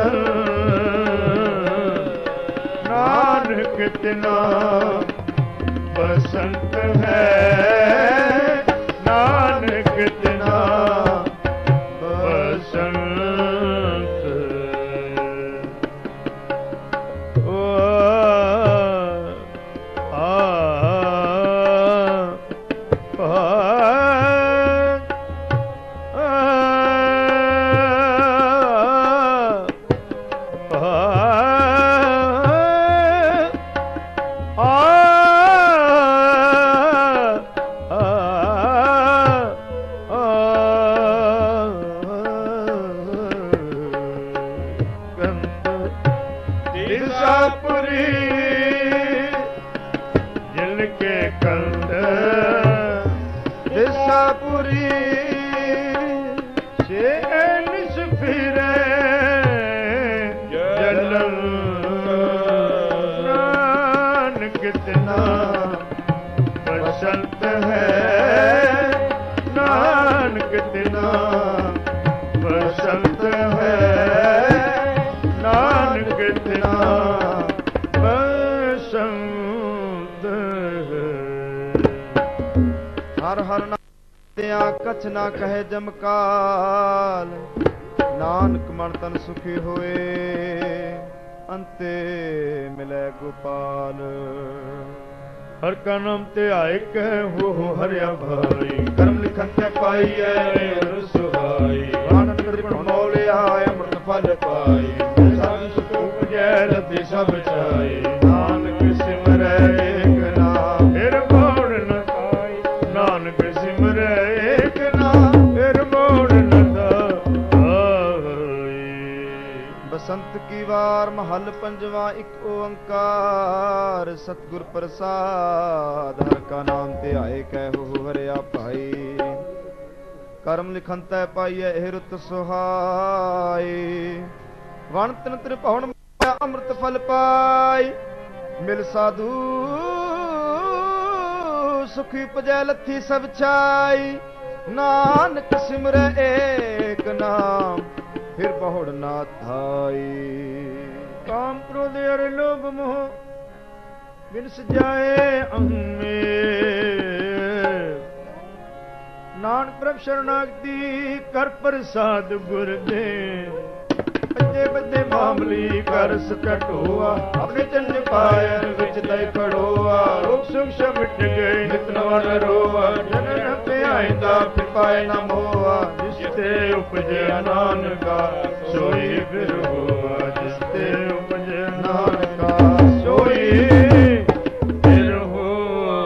ਨਾਨਕ ਤਿਨਾ ਬਸੰਤ ਹੈ ਨਾਨਕ दिशापुरी जिनके कंठ दिशापुरी से निस फिरे जलन नानक कितना बसंत है नानक कितना बसंत है नानक कितना बसंत है। हर हर नाम दिया कछ ना कहे जमकाल नानक मन तन सुखी होए अंते मिले गोपाल। हर का नाम ते आए कह हो हरिया भाई कर्म लिखन ते पाई है सुहाई आनंद कृपण मौलिया अमृत फल पाई सब सुख जय रति सब चाई नानक सिमरै एक नाम फिर मोड़ न पाई नानक सिमर एक नाम फिर मोड़ न पाई। बसंत की वार महल पंजवा एक ओंकार सतगुर प्रसाद हर का नाम ते आए कहो हरिया भाई करम लिखन तै पाइए ਇਹ ਰੁੱਤ ਸੁਹਾਈ ਵਣ ਤਨ ਤ੍ਰਿਭੁਵਨ ਅੰਮ੍ਰਿਤ ਫਲ ਪਾਈ ਮਿਲ ਸਾਧੂ ਸੁਖੀ ਪਜੈ ਲੱਥੀ ਸਭ ਛਾਈ ਨਾਨਕ ਸਿਮਰੈ ਏਕ ਨਾਮ फिर बहुड़ ना थाई। काम क्रोध अर लोभ मोह बिनस जाए अम्मे नानक प्रभ शरणागति कर प्रसाद गुर दे अजे बदे मामली कर सकटोआ अपने चंद पायर विच दई खड़ोआ रोग सुख सब मिट गए नित नवा न रोआ जनन पे आइंदा फिर पाए न मोआ जिसते उपजे नानका सोई फिर हुआ जिसते उपजे नानका सोई फिर हुआ।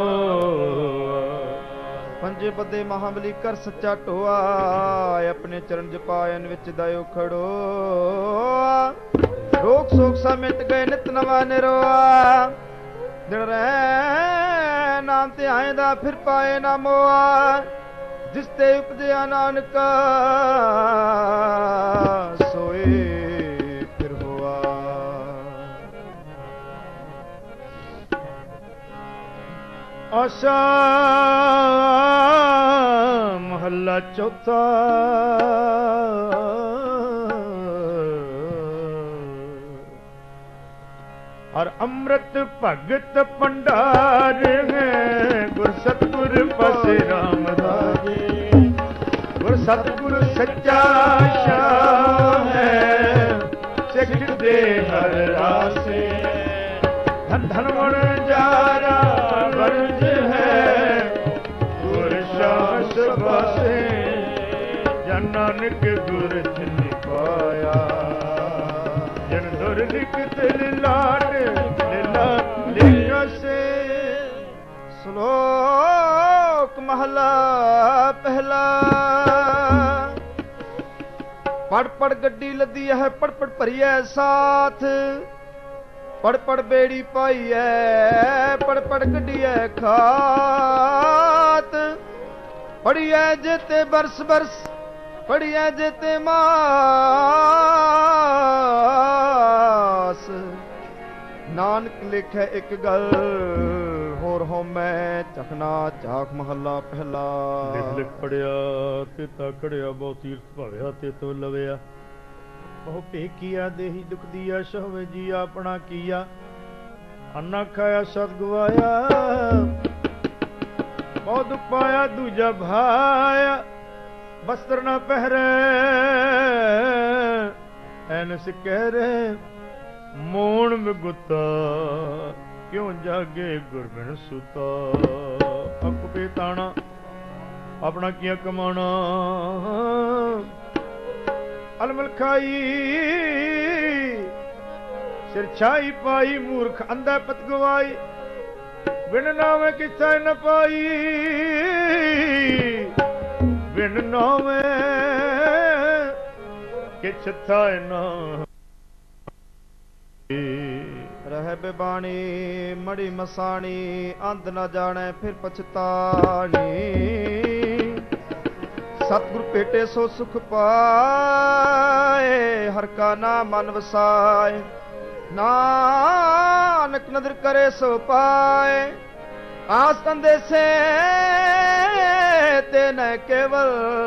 पंजे बदे महाबली कर सच्चा टोआ अपने चरण जपायन विच दयो खड़ो रोग सोग सा मिट गए नित नवा निरोआ दिन रह नाम ते आएंदा फिर पाए ना मोआ जिस ते उपजया नानका सोए फिर हुआ। आशा महला चौथा और अमृत भगत भंडार है गुर सतगुर पासे रामदास गुर सतगुर सच्चा शाह है सिख दे हर रासे धन धन वण जारा वर्ज है गुर शास बासे जन नानक गुर जिन पाया जन दुर लिखत लाड लीला लिखा से। श्लोक महला पहला पढ़ पढ़ गड्डी लदी है पढ़ पढ़ भरी है साथ पढ़ पढ़ बेड़ी पाई है पढ़ पढ़ गड्डी है खात पढ़ी है जेते बरस बरस पढ़ी है जेते मास नानक लिखे एक गल होर हो मैं चखना चाख महला पहला। लिख लिख पढ़िया ते ताकड़िया बहु तीर्थ भाविया ते तो लविया बहु पेकिया देही दुख दिया सहवे जी अपना किया अन्ना खाया सद गवाया बहुत दुख पाया दूजा भाया वस्त्र न पहरे ऐनस कह रहे मोण में गुता क्यों जागे गुरबिन सुता अक बेताना अपना किया कमाना अलमल खाई सिर छाई पाई मूर्ख अंधा पत गवाई बिन नावे किसा न पाई बिन नावे किछ था ना ਸਾਹਿਬ ਬਾਣੀ ਮੜੀ ਮਸਾਣੀ ਅੰਤ ਨਾ ਜਾਣੈ ਫਿਰ ਪਛਤਾਣੀ। ਸਤਿਗੁਰ ਭੇਟੇ ਸੋ ਸੁਖ ਪਾਏ ਹਰ ਕਾ ਨਾਮ ਮਨ ਵਸਾਏ। ਨਾਨਕ ਨਦਰ ਕਰੇ ਸੋ ਪਾਏ ਆਸ ਕੰਦੇ ਸੇ ਤੇ ਨ ਕੇਵਲ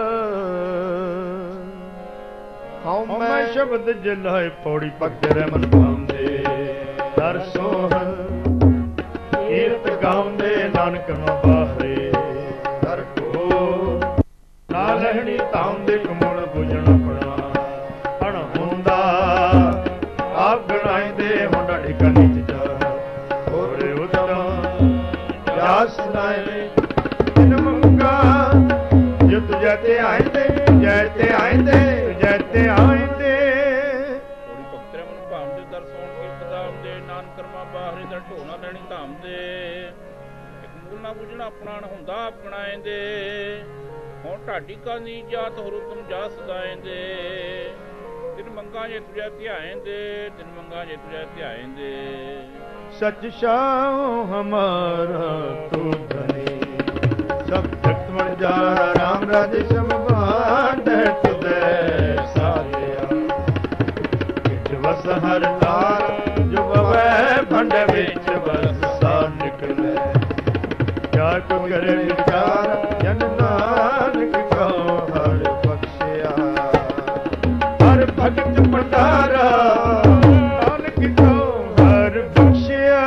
ਹਉਮੈ ਸ਼ਬਦ ਜਲਾਏ ਪੌੜੀ ਭਗਤ ਰਹਿਮਤ ਪਾਉਂਦੇ ਦਰ ਸੋਹਣ ਕੀਰਤ ਗਾਉਂਦੇ ਨਾਨਕ ਨੂੰ ਬਾਹਰੇ ਦਰ ਕੋ ਨਾ ਲਹਿਣੀ ਤਾਉਂਦੇ ਕਮੁਣ ਬੁਝਣ ਆਪਣਾ ਹਣ ਹੁੰਦਾ ਆਪ ਗਣਾਈਂਦੇ ਹੁੰਦਾ ਢਿਕਾ ਨੀਚ ਜਾ ਹੋਰੇ ਉਤਮ ਜਾਸ ਨਾਏ ਤਿਨ ਮੰਗਾ ਜੋ ਤੁਝੇ ਤੇ ਆਇਂਦੇ ਜੈ ਤੇ ਆਇਂਦੇ ਜੈ ਤੇ ਆਇਂਦੇ। ਥੋੜੀ ਭਗਤ ਰਮਨ ਭਾਮ ਦੇ ਦਰ ਸੋਣ ਕੀਰਤ ਦਾਮ ਦੇ ਨਾਨਕ ਕਰਮਾ ਬਾਹਰੇ ਦਰ ਢੋਣਾ ਲੈਣੀ ਧਾਮ ਦੇ। ਇੱਕ ਮੂਲ ਨਾ ਬੁਝਣਾ ਆਪਣਾ ਹੁੰਦਾ ਆਪ ਗਣਾਏਂਦੇ ਹੁਣ ਢਾਡੀ ਕਾ ਨੀ ਜਾਤ ਹੋਰ ਤੁਮ ਜਾ ਸਦਾਏਂਦੇ। ਦਿਨ ਮੰਗਾ ਜੇ ਤੁਝੇ ਧਿਆਏਂਦੇ ਦਿਨ ਮੰਗਾ ਜੇ ਤੁਝੇ ਧਿਆਏਂਦੇ। सच शाह हमारा तो धनी सब जगत मन जारा राम राज समभांड तुदे साधिया विच वस हर तार जो बवै भंड विच वस सा निकले। क्या को करे विचार जन नानक को हर बख्शिया हर भगत भंडारा नानक को हर बख्शिया।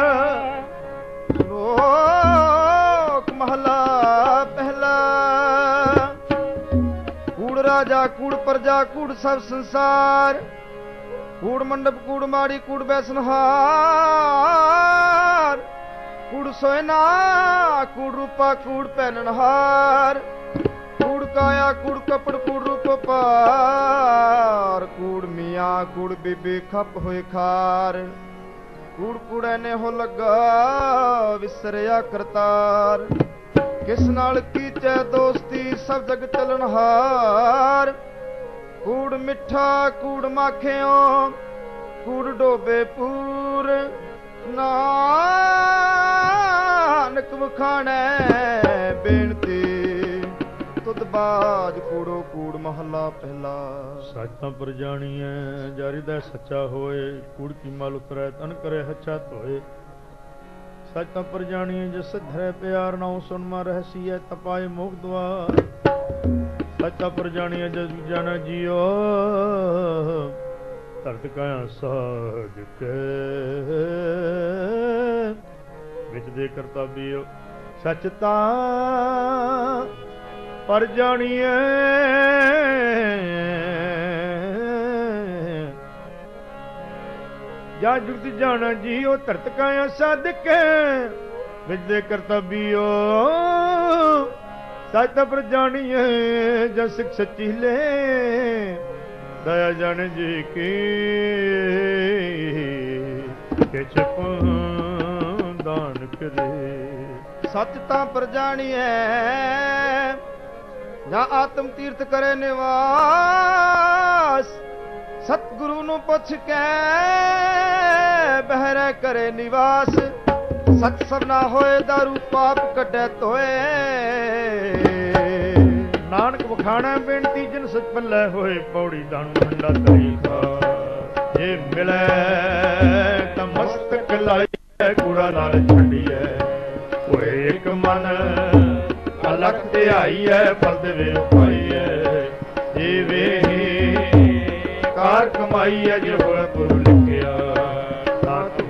ਲੋਕ ਮਹਲਾ ਪਹਿਲਾ। ਕੂੜ ਰਾਜਾ ਕੂੜ ਪ੍ਰਜਾ ਕੂੜ ਸਭ ਸੰਸਾਰ ਕੂੜ ਮੰਡਪ ਕੂੜ ਮਾੜੀ ਕੂੜ ਬੈਸਨਹਾਰ ਕੂੜ ਸੋਇਨਾ ਕੂੜ ਰੂਪਾ ਕੂੜ ਪਹਿਨਣਹਾਰ ਕੂੜ ਕਾਇਆ ਕੂੜ ਕਪੜ ਕੂੜ ਰੂਪ ਪਾਰ ਕੂੜ ਮੀਆਂ ਕੂੜ ਬੀਬੀ ਖੱਪ ਹੋਏ ਖਾਰ ਕੂੜ ਕੂੜੇ ਨੇ ਹੋ ਲੱਗਾ ਵਿਸਰਿਆ ਕਰਤਾਰ ਕਿਸ ਨਾਲ ਕੀਚੈ ਦੋਸਤੀ ਸਭ ਜਗ ਚਲਨਹਾਰ ਕੂੜ ਮਿੱਠਾ ਕੂੜ ਮਾਖਿਓ ਕੂੜ ਡੋਬੇ ਪੂਰ ਨਾਨਕ ਵਖਾਣੈ ਬੇਨਤੀ ਤੁਧ ਬਾਜ ਕੂੜੋ ਕੂੜ ਮਹੱਲਾ ਪਹਿਲਾ। ਸੱਚ ਤਾਂ ਪਰ ਜਾਣੀਐ ਜਾਰੀ ਦਾ ਸੱਚਾ ਹੋਏ ਕੂੜ ਕੀ ਮਲ ਉਤਰੈ ਤਨ ਕਰੇ ਹੱਛਾ ਧੋਏ। ਸੱਚ ਤਾਂ ਪਰ ਜਾਣੀਐ ਜਿਸ ਧਰੇ ਪਿਆਰ ਨਾਉ ਸੁਨਮਾ ਰਹਸੀਐ ਤਪਾਏ ਮੋਖ ਦੁਆਰ। ਸੱਚ ਤਾਂ ਪਰ ਜਾਣੀਐ ਜਸ ਜਨ ਜੀਓ ਧਰਤ ਕਾਇਆ ਸਾਜ ਕੇ ਵਿੱਚ ਦੇ ਕਰਤੱਵਿਓ। ਸੱਚ ਤਾਂ ਪਰ ਜਾਣੀਐ ਜਾ ਜੁਗਤ ਜਾਣਾ ਜੀਓ ਧਰਤ ਕਾਇਆ ਸਾਧਕ ਵਿੱਚ ਦੇ ਕਰਤੱਵਿਓ। ਸੱਚ ਤਾਂ ਪਰ ਜਾਣੀਐ ਜਾ ਸਿੱਖ ਸੱਚੀ ਲੈ ਦਇਆ ਜਾਣ ਜੀ ਕੀ ਕਿਛ ਦਾਨ ਕਰੇ। ਸੱਚ ਤਾਂ ਪਰ ਜਾਣੀਐ ਜਾਂ ਆਤਮ ਤੀਰਥ ਕਰੇ ਨਿਵਾਸ ਸਤਿਗੁਰੂ ਨੂੰ ਪੁੱਛ ਕੇ ਬਹਿਰੇ ਕਰੇ ਨਿਵਾਸ। ਸੱਚ ਸਭਨਾ ਹੋਏ ਦਾਰੂ ਪਾਪ ਕੱਢੇ ਧੋਏ ਨਾਨਕ ਵਖਾਣਾ ਬੇਨਤੀ ਜਿਨ ਸਚ ਪੱਲੇ ਹੋਏ ਪੌੜੀ ਦਾਣੂ ਠੰਡਾ ਤਰੀਕਾ। ਜੇ ਮਿਲੇ ਤਾਂ ਮਸਤਕ ਲਾਈਏ ਕੂੜਾ ਨਾਲ ਛੱਡੀਏ ਹੋਏ ਇੱਕ ਮਨ ਅਲਖ ਧਿਆਈਐ ਫਲ ਦੇਵੇ ਉਪਾਈਐ। ਜੀਵੇ ਕਾਰ ਕਮਾਈਐ ਜੇ ਹੋਏ ਪੁਰ ਲਿਖਿਆ ਸਾਤੂ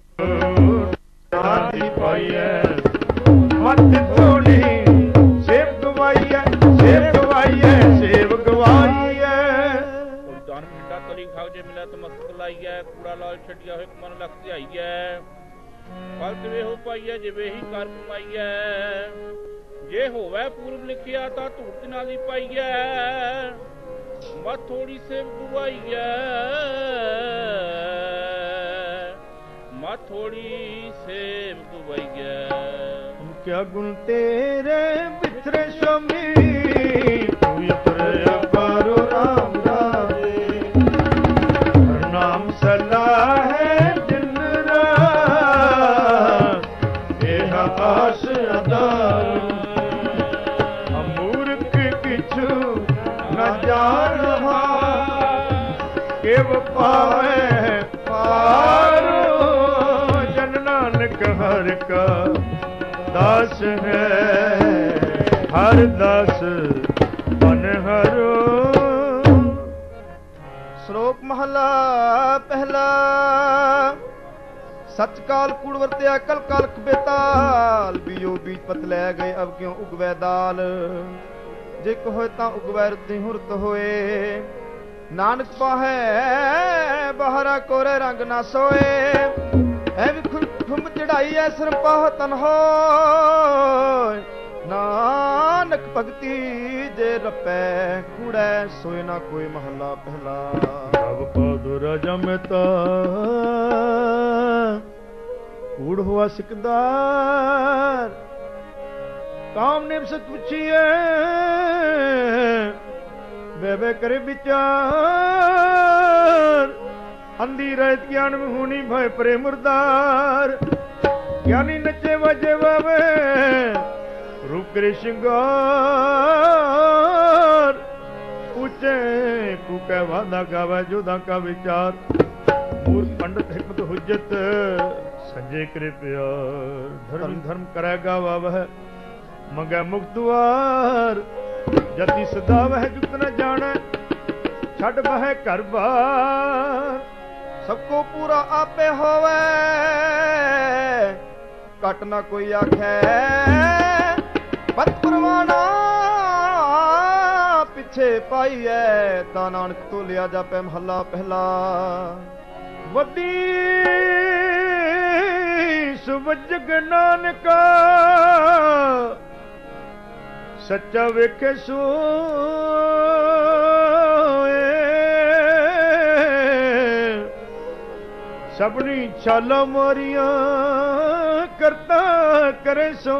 ਸ਼ਾਂਤੀ ਪਾਈਐ। ਮੱਤ ਥੋੜੀ ਸੇਵ ਗਵਾਈਐ ਸੇਵ ਗਵਾਈਐ ਸੇਵ ਗਵਾਈਐ। ਦਾਨ ਮਿੰਡਾ ਤਲੀ ਖਾਓ ਜੇ ਮਿਲਿਆ ਤਾਂ ਮਸਤਕ ਲਾਈਐ ਕੂੜਾ ਲਾਲ ਛੱਡਿਆ ਹੋਏ ਮਨ ਲਖ ਧਿਆਈਐ। ਫਲ ਦੇਵੇ ਹੋ ਪਾਈਐ ਜਿਵੇਂ ਹੀ ਕਾਰ ਕਮਾਈਐ। ਜੇ ਹੋਵੇ ਪੂਰਬ ਲਿਖਿਆ ਤਾਂ ਧੂੜ ਨਾਲ ਹੀ ਪਾਈਐ। ਮਤ ਥੋੜੀ ਸੇਵ ਗਵਾਈਐ ਮਤ ਥੋੜੀ ਸੇਵ ਗਵਾਈਐ। ਕਿਆ ਗੁਣ ਤੇਰੇ ਬਿਥਰੇ ਸ਼ਮੀ ਤੂੰ ਉਤਰੇ ਅਪਾਰੋ ਰਾਮ ਰਾਜੇ। ਨਾਮ ਸਲਾਹ ਹੈ ਦਿਨ ਰਾਤ का दास है, हर दास बन हरो। श्लोक महला पहला। सच काल कूड़ वरत्या कल काल बेताल, बीओ बीज पत लै गए अब क्यों उगवै दाल। जे होए तां उगवै रुती हुरत होए, नानक पाहै बहरा कोरे रंग ना सोए। ऐ भी खुम चढ़ाई ऐ सिर पाह तन होए, नानक भगती जे रपै कूड़ै सोए ना कोई। महला पहला। अब पादो राजा मेहता कूड़ हुआ सिकदार, काम ने सच पूछिए बेबे करे विचार। अंधी रहत ज्ञान में होनी भय परे मुर्दार, ज्ञानी नचे वजे वावे रूप करे श्रृंगार। ऊंचे कूके वादा गावे जोधा का विचार, मूर्ख पंडित हिकमत हुज्जत संजय करे प्यार। धर्म धर्म करेगा वह मंगे मुक्त द्वार, जति सदा वह जुत न जाने छड़ बह घर बार। सबको पूरा आपे होवे कट ना कोई आखे, पत परवाना पिछे पाई है ता नानक तो लिया जापे। महला पहला। वदी सुवजग नानका सच्चा वेखे सोए, सबनी छाला मारिया करता करे सो।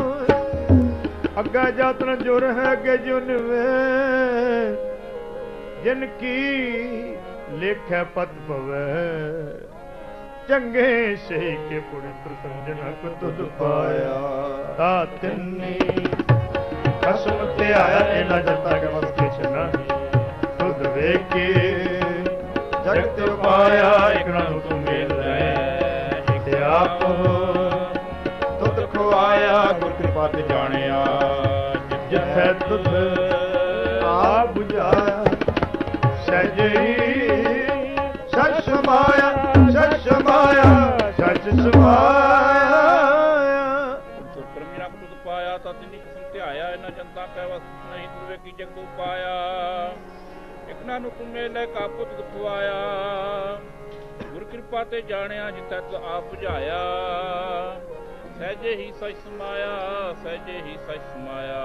अग्गा जातना जुर है गे जुन में, जिनकी लेखे पद पवे। चंगे से के पुरी प्रसंजना को तुद पाया, तातनी कसम ते आया इना जनता के मत किछ नहीं। खुद वेखे जगत पाया, एक ना तू मेल है एक आप तुद खुआया गुर कृपा ते जानिया। जिथे तुद आप बुझाया, सहज ही सच समाया, सच समाया, सच समाया। ਕਰਮੀ ਰੱਖ ਤੁਧ ਪਾਇਆ, ਤਾਂ ਤਿੰਨੀ ਕਿਸਮ ਤੇ ਆਇਆ ਇਹਨਾਂ ਜਨਤਾ ਕੈ ਵਸ ਨਹੀਂ ਤੁਵੇ ਕੀ ਜਗ ਪਾਇਆ। ਇਕਨਾ ਨੂੰ ਤੁਮੇ ਲੈ ਕਾਪੁ ਤੁਧ ਖਵਾਇਆ, ਗੁਰ ਕਿਰਪਾ ਤੇ ਜਾਣਿਆ ਜਿਤੈ ਤੁ ਆਪ ਬੁਝਾਇਆ। ਸਹਿਜੇ ਹੀ ਸਚ ਸਮਾਇਆ, ਸਹਿਜੇ ਹੀ ਸਚ ਸਮਾਇਆ।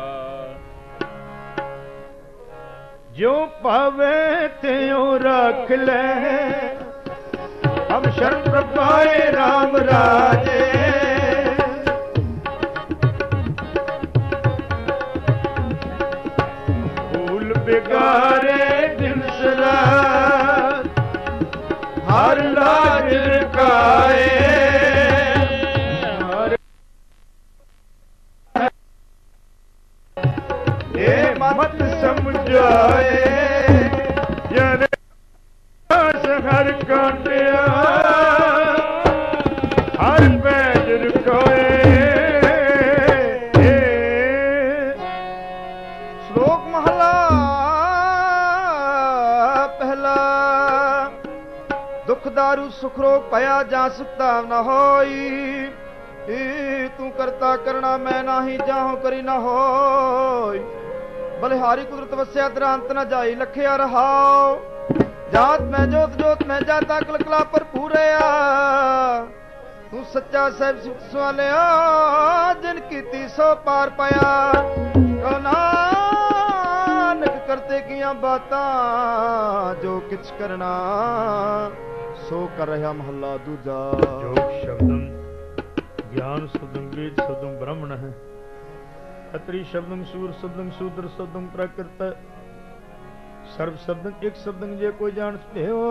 जो पावे त्यों रख ले, हम शरण प्रपाए राम राजे। भूल बिगारे दिन सरात, हर लाज रखाए। मत समझाए जन हर कांटिया, हर पैज रुकाए। श्लोक महला पहला। दुख दारू सुख रोग पया जा सकता न होई, तू करता करना मैं नाही जाहूं करी न होई। बलिहारी कुदरत वस्या द्रांत न जाई लखिया रहाओ, जात में जोत जोत में जाता कलकला पर पूरया। तू सच्चा साहिब सुख सवालिया, जिन कीती सो पार पाया। नानक करते किया बातां, जो किछ करना सो कर रहा। महला दूजा। योग शब्दम ज्ञान शब्दम वेद शब्दम ब्राह्मण है। खत्री शब्दं सूर शब्दं शूद्र शब्दं प्राकृत। सर्व शब्दं एक शब्दं जे कोई जान सके हो।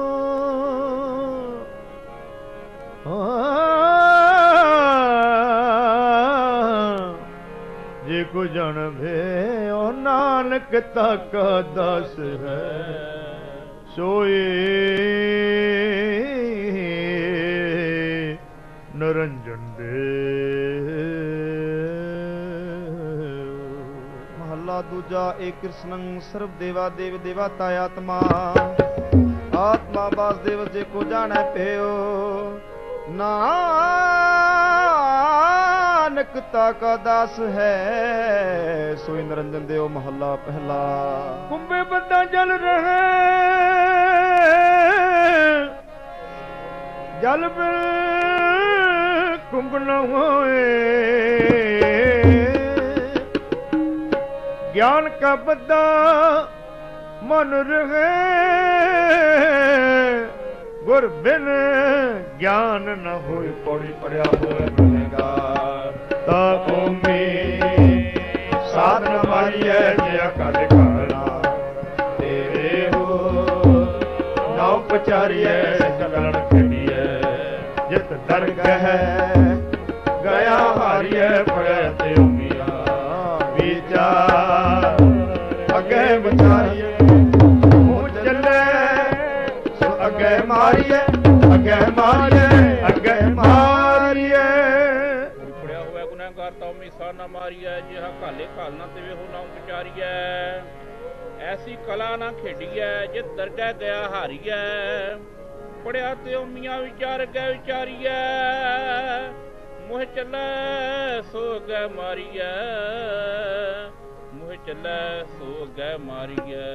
जे को जान भे ओ नानक ताका दास है, सोए नर ਨਿਰੰਜਨ ਦੇ। ਮਹੱਲਾ ਦੂਜਾ। ਏ ਕ੍ਰਿਸ਼ਨੰ ਸਰਬ ਦੇਵਾ ਦੇਵ ਦੇਵਾਤਾ ਆਤਮਾ। ਆਤਮਾ ਵਾਸੁਦੇਵ ਜੇ ਕੋ ਜਾਣੈ ਪਿਓ। ਨਾਨਕ ਤਾ ਕਾ ਦਾਸ ਹੈ ਸੋਈ ਨਿਰੰਜਨ ਦੇਵ। ਮਹੱਲਾ ਪਹਿਲਾ। ਕੁੰਭੇ ਬੰਦਾ ਜਲ ਰਹੇ ਜਲ ਬਿਨ ਕੁੰਭ ਨ ਹੋਏ। ਗਿਆਨ ਕਾ ਬੱਦਾ ਮਨ ਰਹੇ ਗੁਰ ਬਿਨ ਗਿਆਨ ਨ ਹੋਏ। ਪੌੜੀ ਪੜਿਆ ਹੋਏ ਗੁਨੇਗਾਰ ਤਾ ਭੂਮੀ ਸਾਧਨ ਮਾਰੀਐ ਜਿਆ ਕਲ ਕਾਲਾ। ਤੇਰੇ ਹੋ ਨਾਉ ਪਚਾਰੀਐ ਕਲਣ ਖੇਡੀਐ। ਜਿਤ ਦਰਗਹਿ ਗਿਆ ਹਾਰੀਐ ਪੜਿਆ ਤੇ ਉਮੀਆ। ਵਿਚਾਰ ਅੱਗੇ ਵਿਚਾਰੀਐ ਉਹ ਚੱਲੇ ਸੋ ਅੱਗੇ ਮਾਰੀਐ। ਅੱਗੇ ਮਾਰੀਐ ਅੱਗੇ ਮਾਰੀਐ। ਪੜਿਆ ਹੋਇਆ ਗੁਨਾਹਗਾਰ ਤਾਂ ਉਮੀਸਾ ਨਾ ਮਾਰੀਐ। ਜਿਹਾ ਘਾਲੇ ਘਾਲਣਾ ਤੇ ਵੇਹੋ ਨਾ ਵਿਚਾਰੀਐ। ਐਸੀ ਕਲਾ ਨਾ ਖੇਡੀਐ ਜਿਤ ਦਰਗਹਿ ਗਿਆ ਹਾਰੀਐ। ਪੜਿਆ ਤੇ ਉਮੀਆਂ ਵਿਚਾਰ ਗਏ ਵਿਚਾਰੀਐ। ਮੋਹ ਚੱਲੈ ਸੋ ਅੱਗੇ ਮਾਰੀਐ। ਮੋਹ ਚੱਲੈ ਸੋ ਅੱਗੇ ਮਾਰੀਐ।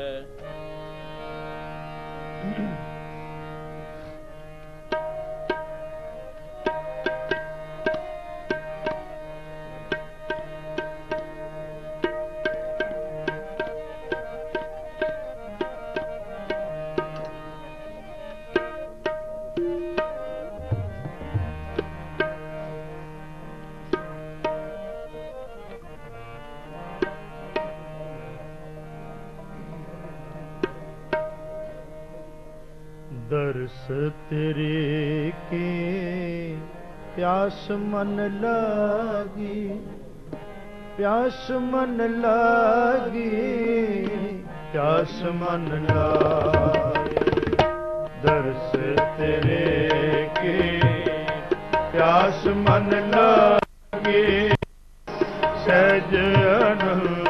दर्श तेरे के प्यास मन लागी। प्यास मन लागी प्यास मन लागी। दर्श तेरे के प्यास मन लागी। सहज आनंद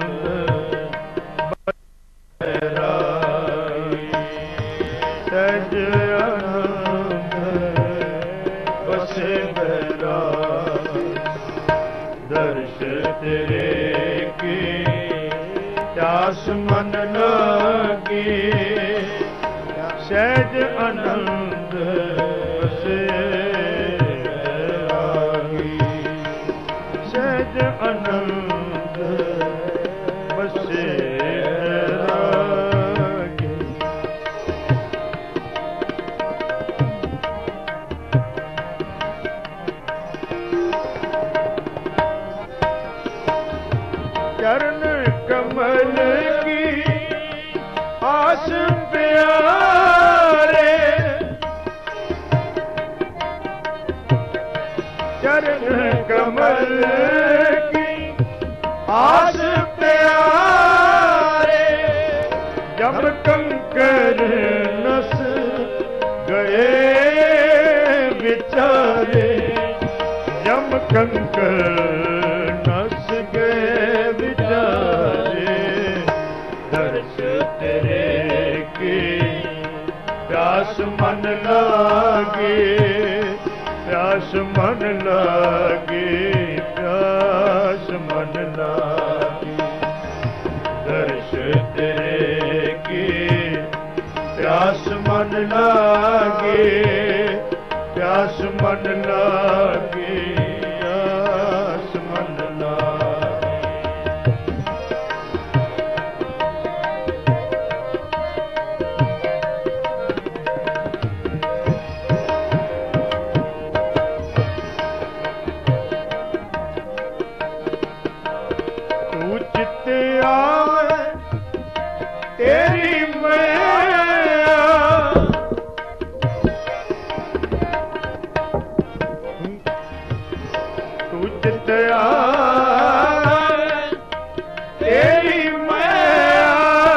सहज आनंद बसे बैराग। दर्श तेरे की प्यास मन लागी। सहज आनंद बसे बैरागी। सहज आनंद बसे बैरागी। चरण कमल की आस प्यारे। चरण कमल की आस प्यारे। जब कंकर नस गए बिचारे। जब कंकर नस गए बिचारे। दर्श तेरे की प्यास मन लागे। प्यास मन लागे प्यास मन लागे। दर्श तेरे की प्यास मन लागे। प्यास मन लागे प्यास मन लागे। तू चित आवे तेरी मैया। तू चित आवे तेरी मैया।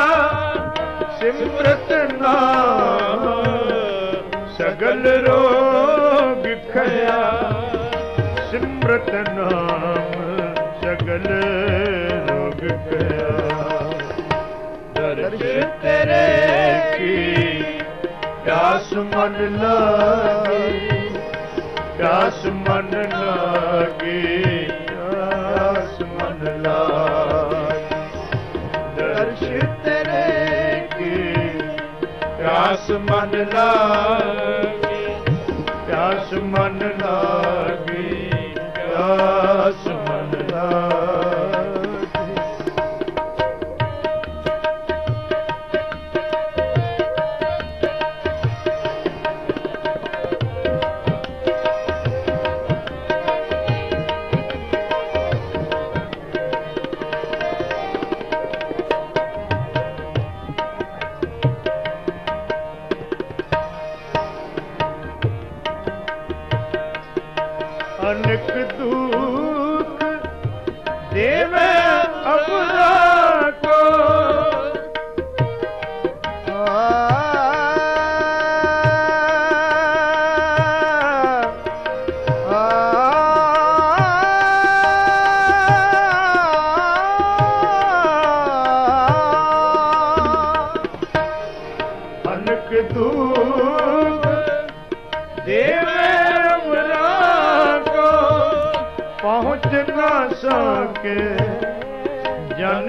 सिमरत नाम सगल रोग खया। ਅੰਮ੍ਰਿਤ ਨਾਮ ਸਗਲ ਰੋਗ ਗਿਆ। ਦਰਸ਼ ਤੇਰੇ ਕੀ ਪਿਆਸ ਮਨ ਲਾਗੀ, ਪਿਆਸ ਮਨ ਲਾਗੀ, ਪਿਆਸ ਮਨ ਲਾਗੀ। ਦਰਸ਼ ਤੇਰੇ ਕੀ ਪਿਆਸ ਮਨ ਲਾਗੀ, ਪਿਆਸ ਮਨ ਲਾਗੀ, ਪਿਆਸ ਮਨ ਲਾਗੀ। ਅਨਕ ਦੁਖ ਦੇਵੇ ਅਪਰਾ ਕੋ, ਅਨਕ ਦੁਖ ਦੇਵੇ ਅਪਰਾ ਕੋ, ਪਹੁੰਚ ਨਾ ਸਕੇ ਜਨ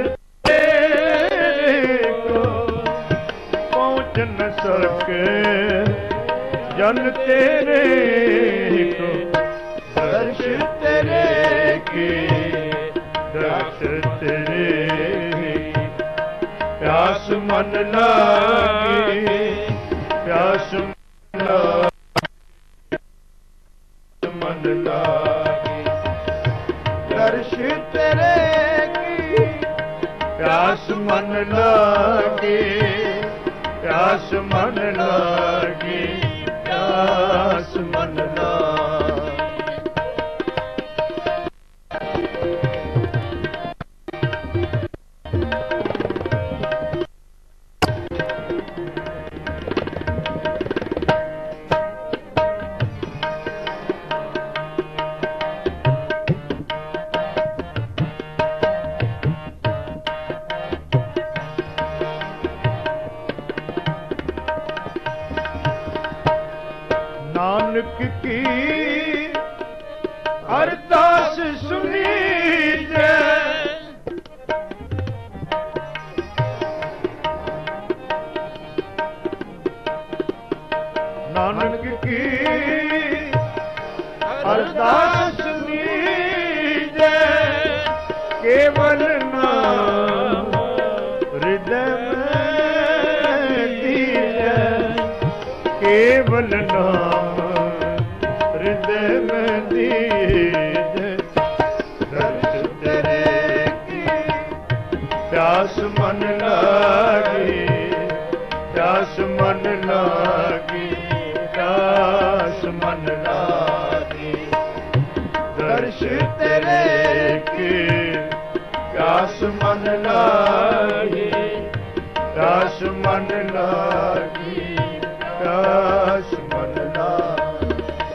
ਤੇਰੇ ਕੋ, ਪਹੁੰਚ ਨ ਸਕੇ ਜਨ ਤੇਰੇ ਕੋ। ਦਰਸ਼ ਤੇਰੇ ਕੀ ਦਰਸ਼ ਤੇਰੇ ਪਿਆਸ ਮਨ ਲਾਗੀ, ਪਿਆਸ ਮਨ ਲਾਗੀ। ਦਰਸ਼ ਤੇਰੇ ਕੀ ਪਿਆਸ ਮਨ ਲਾਗੀ, ਪਿਆਸ ਮਨ ਲਾਗੀ, ਪਿਆਸ ਮਨ ਲਾਗੀ। ਨਾਨਕ ਕੀ ਅਰਦਾਸ ਸੁਣੀਜੈ, ਨਾਨਕ ਕੀ ਅਰਦਾਸ ਸੁਣੀਜੈ, ਕੇਵਲ ਨਾਮ ਹਿਰਦੈ ਮੈਂ ਦੀਜੈ, ਕੇਵਲ ਨਾਮ ਹਿਰਦੈ ਮੈਂ ਦੀਜੈ। ਦਰਸ਼ ਤੇਰੇ ਕੀ ਪਿਆਸ ਮਨ ਲਾਗੀ, ਪਿਆਸ ਮਨ ਲਾਗੀ, ਪਿਆਸ ਮਨ ਲਾਗੀ। ਦਰਸ਼ ਤੇਰੇ ਕੀ ਪਿਆਸ ਮਨ ਲਾਗੀ, ਪਿਆਸ ਮਨ ਲਾਗੀ, ਪਿਆਸ ਮਨ ਲਾਗੀ।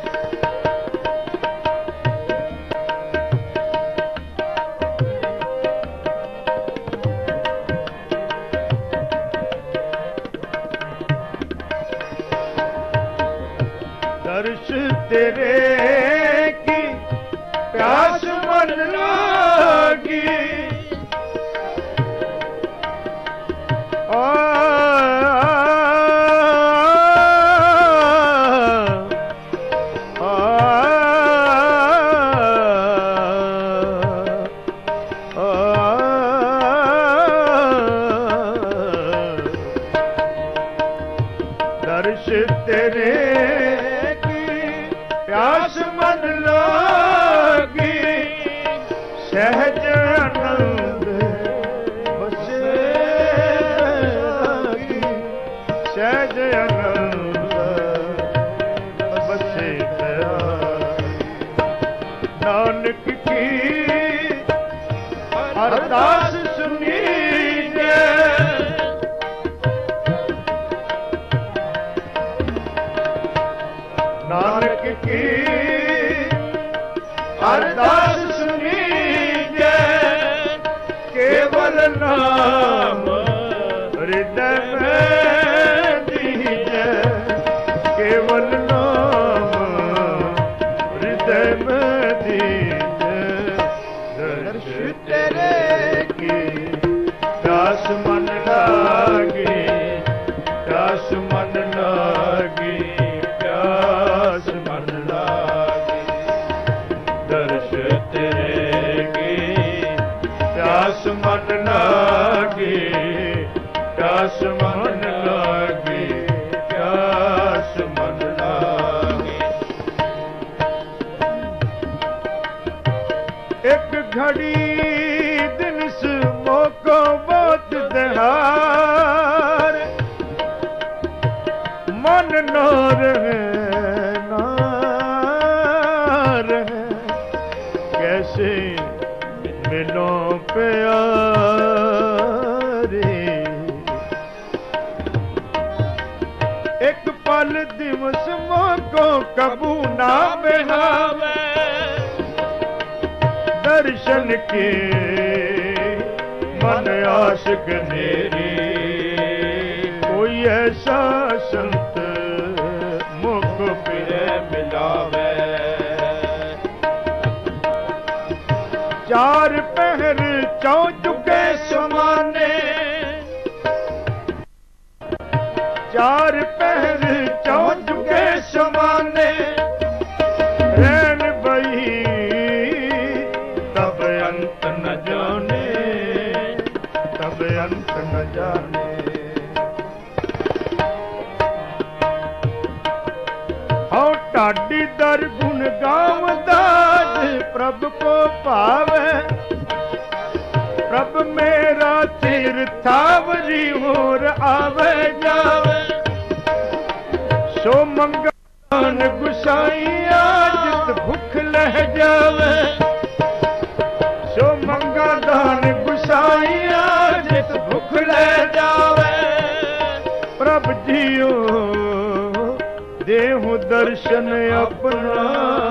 ਦਰਸ਼ ਤੇਰੇ ਕੀ ਪਿਆਸ ਮਨ ਲਾਗੀ, ਦਰਸ਼ ਤੇਰੇ ਕੀ ਪਿਆਸ ਮਨ ਲਾਗੀ, ਸਹਿਜ ਆਨੰਦ ਬਸੇ ਲਾਗੀ, ਸਹਿਜ ਆਨੰਦ ਬਸੇ ਲਾਗੀ। ਨਾਨਕ ਕੀ ਅਰਦਾਸ ਸੁਣੀਜੈ, ਨਾਨਕ ਕੀ ਅਰਦਾਸ ਸੁਣੀਜੈ ਕੇਵਲ ਨਾਮ ਹਿਰਦੈ ਮੈਂ ਦੀਜੈ ਕੇਵਲ ਨਾਮ ਹਿਰਦੈ ਮੈਂ ਦੀਜੈ ਦਰਸ਼ ਤੇਰੇ ਕੀ ਪਿਆਸ ਮਨ ਲਾਗੀ ਪਿਆਸ ਮਨ ਲਾਗੀ ਪਿਆਸ ਮਨ ਲਾਗੀ ਦਰਸ਼ ਤੇਰੇ ਕੀ ਪਿਆਸ ਮਨ ਲਾਗੀ ਪਿਆਸ ਮਨ ਲਾਗੀ ਪਿਆਸ ਮਨ ਲਾਗੀ ਇੱਕ ਘੜੀ ਦਿਨ ਸਮੋਕੋ ਬਹੁਤ ਦਿਹਾਰ ਮਨ ਨਾ ਰਹੇ ਨਾ ਰਹੇ ਕੈਸੇ ਮਿਲੋ ਪਿਆਰੇ ਇੱਕ ਪਲ ਦਿਵਸ ਮੋਕੋ ਕਬੂ ਨਾ ਬਿਹਾਵੇ ਦਰਸ਼ਨ ਕੇ ਮਨ ਆਸ਼ਕ ਨੇਰੀ ਕੋਈ ਐਸਾ ਸੰਤ ਮੁਖ ਪਿਰੇ ਮਿਲਾਵੇ ਚਾਰ ਪਹਿਰ ਚੌ ਚੁਕੇ ਸਮਾਨੇ ਚਾਰ ਪਹਿਰ ਚੌ ਚੁਕੇ ਸਮਾਨੇ ਰਹਿਣ ਬਈ ਤਬ ਅੰਤ ਨ ਜਾਣੇ ਤਬ ਅੰਤ ਨ ਜਾਣੇ ਹਉ ਢਾਡੀ ਦਰ ਗੁਣ ਗਾਵਦਾ ਪ੍ਰਭ ਕੋ ਭਾਵੇ ਪ੍ਰਭ ਮੇਰਾ ਚਿਰ ਥਾਵਰੀ ਹੋਰ ਆਵੇ ਜਾਵੇ ਸੋ ਮੰਗਾਨ ਗੁਸਾਈਆ ਜਿਤ ਭੁਖ ਲਹਿ ਜਾਵੇ ਸੋ ਮੰਗਾ ਦਾਨ ਗੁਸਾਈਆ ਜਿਤ ਭੁਖ ਲੈ ਜਾਵੇ ਪ੍ਰਭ ਜੀਓ ਦੇਹੁ ਦਰਸ਼ਨ ਆਪਣਾ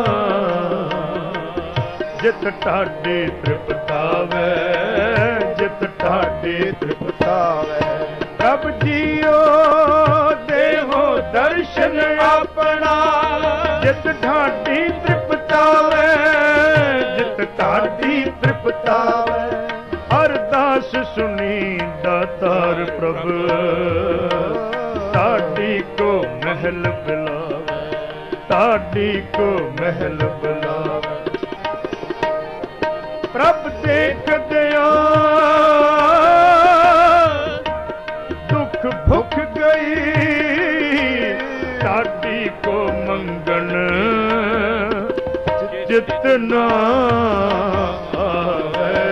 ਜਿਤ ਢਾਡੇ ਤ੍ਰਿਪਤਾਵੇ ਜਿਤ ਢਾਡੇ ਤ੍ਰਿਪਤਾਵੇ ਪ੍ਰਭ ਜੀਓ ਦੇਹੁ ਦਰਸ਼ਨ ਆਪਣਾ ਜਿਤ ਢਾਡੀ ਤ੍ਰਿਪਤਾਵੇ ਜਿਤ ਢਾਡੀ ਤ੍ਰਿਪਤਾਵੇ ਅਰਦਾਸ ਸੁਣੀ ਦਾਤਾਰ ਪ੍ਰਭ ਢਾਡੀ ਕੋ ਮਹਿਲ ਬਿਲਾਵੇ ਢਾਡੀ ਕੋ ਮਹਿਲ ਬਿਲਾਵੇ ਪ੍ਰਭ ਦੇਖਦਿਆਂ ਦੁੱਖ ਭੁੱਖ ਗਈ ਢਾਡੀ ਕੋ ਮੰਗਣ ਜਿਤਨਾ ਆਵੇ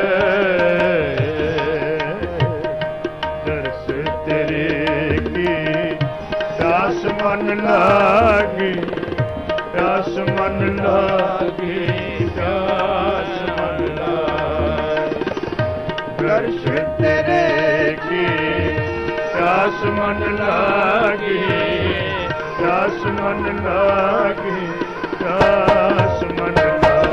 ਦਰਸ ਤੇਰੇ ਕੀ ਪਿਆਸ ਮਨ ਲਾਗੀ ਪਿਆਸ ਮਨ ਲਾਗੀ ਪਿਆਸ ਮਨ ਲਾਗੀ ਦਰਸ ਤੇਰੇ ਕੀ ਪਿਆਸ ਮਨ ਲਾਗੀ ਪਿਆਸ ਮਨ ਲਾਗੀ ਪਿਆਸ ਮਨ ਲਾਗੀ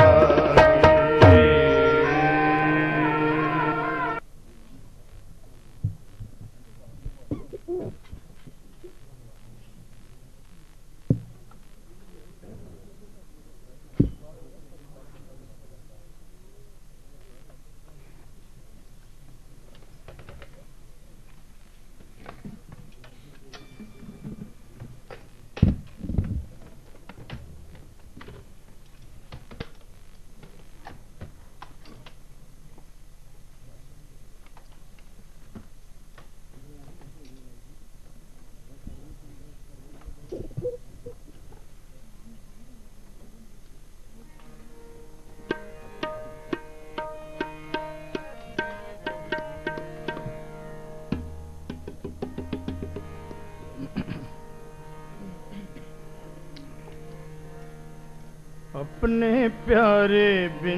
अपने प्यारे बिन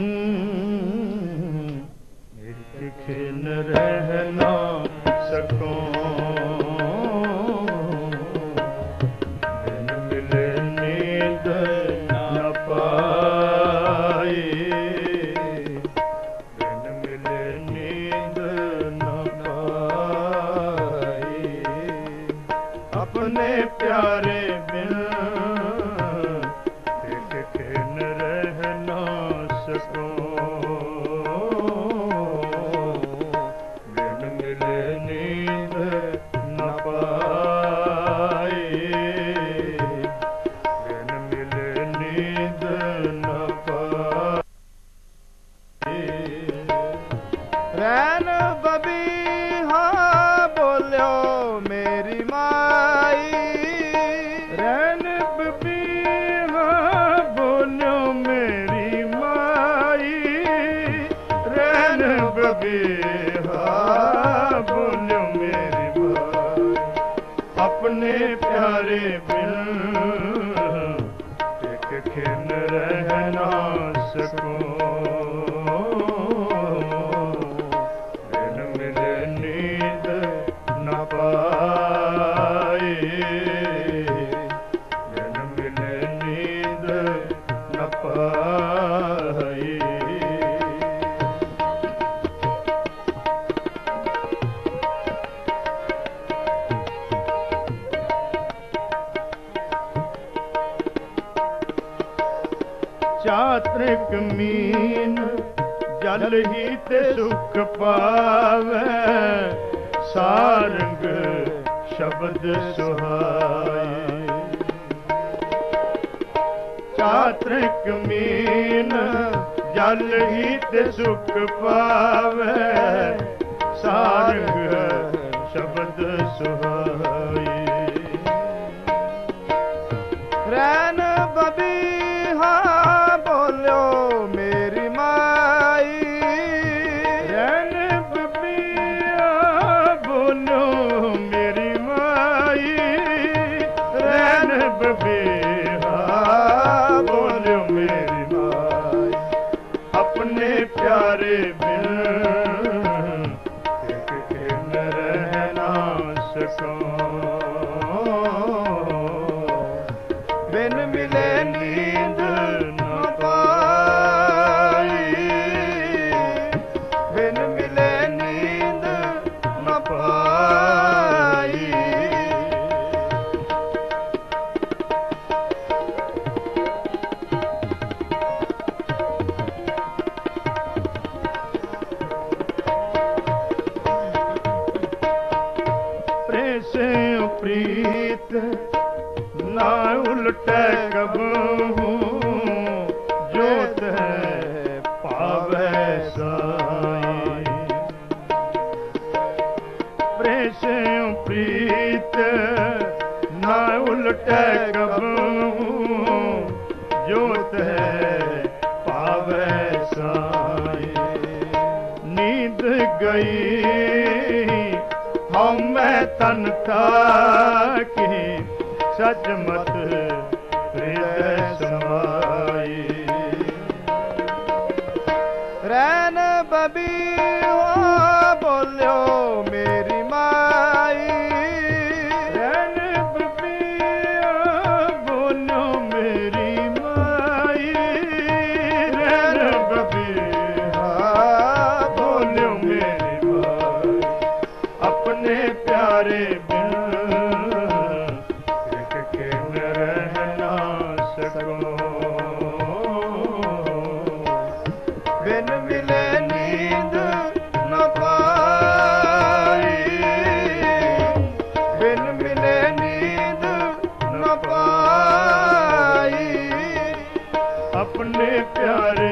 एक खिन रह ना सको बिन मिले नींद न पाए खिन रह ना सकूं, बिन मिले नींद न पाए, बिन मिले नींद न पाए। चात्रिक मीन जल ही ते सुख पावे, सारंग शब्द सुहाए। चात्रिक मीन जल ही ते सुख पावे, सारंग शब्द सुहाए। रैन बबीहा बोलो मेरी माई, रैन बबीहा बोलो मेरी माई, रैन बबीहा बोलो मेरी माई। अपने प्यारे बिन एक खिन रह ना सकूं, बिन मिले नींद न पाई, बिन मिले नींद न पाई। प्रेसे प्रीत ना उलटे कबहू, जोत है पावे साई। प्रेसे प्रीत ना उलटे कबहू, जोत है पावे साई। नींद गई हम तन ताकी, सचमत हृदय समाई। रैन बबीहा बोलो मेरी माई, रैन बबीहा बोलो मेरी माई, रैन बबीहा बोलो मेरी माई। अपने प्यारे बिन एक खिन रह ना सकूं, बिन मिले नींद न पाई, बिन मिले नींद न पाई। अपने प्यारे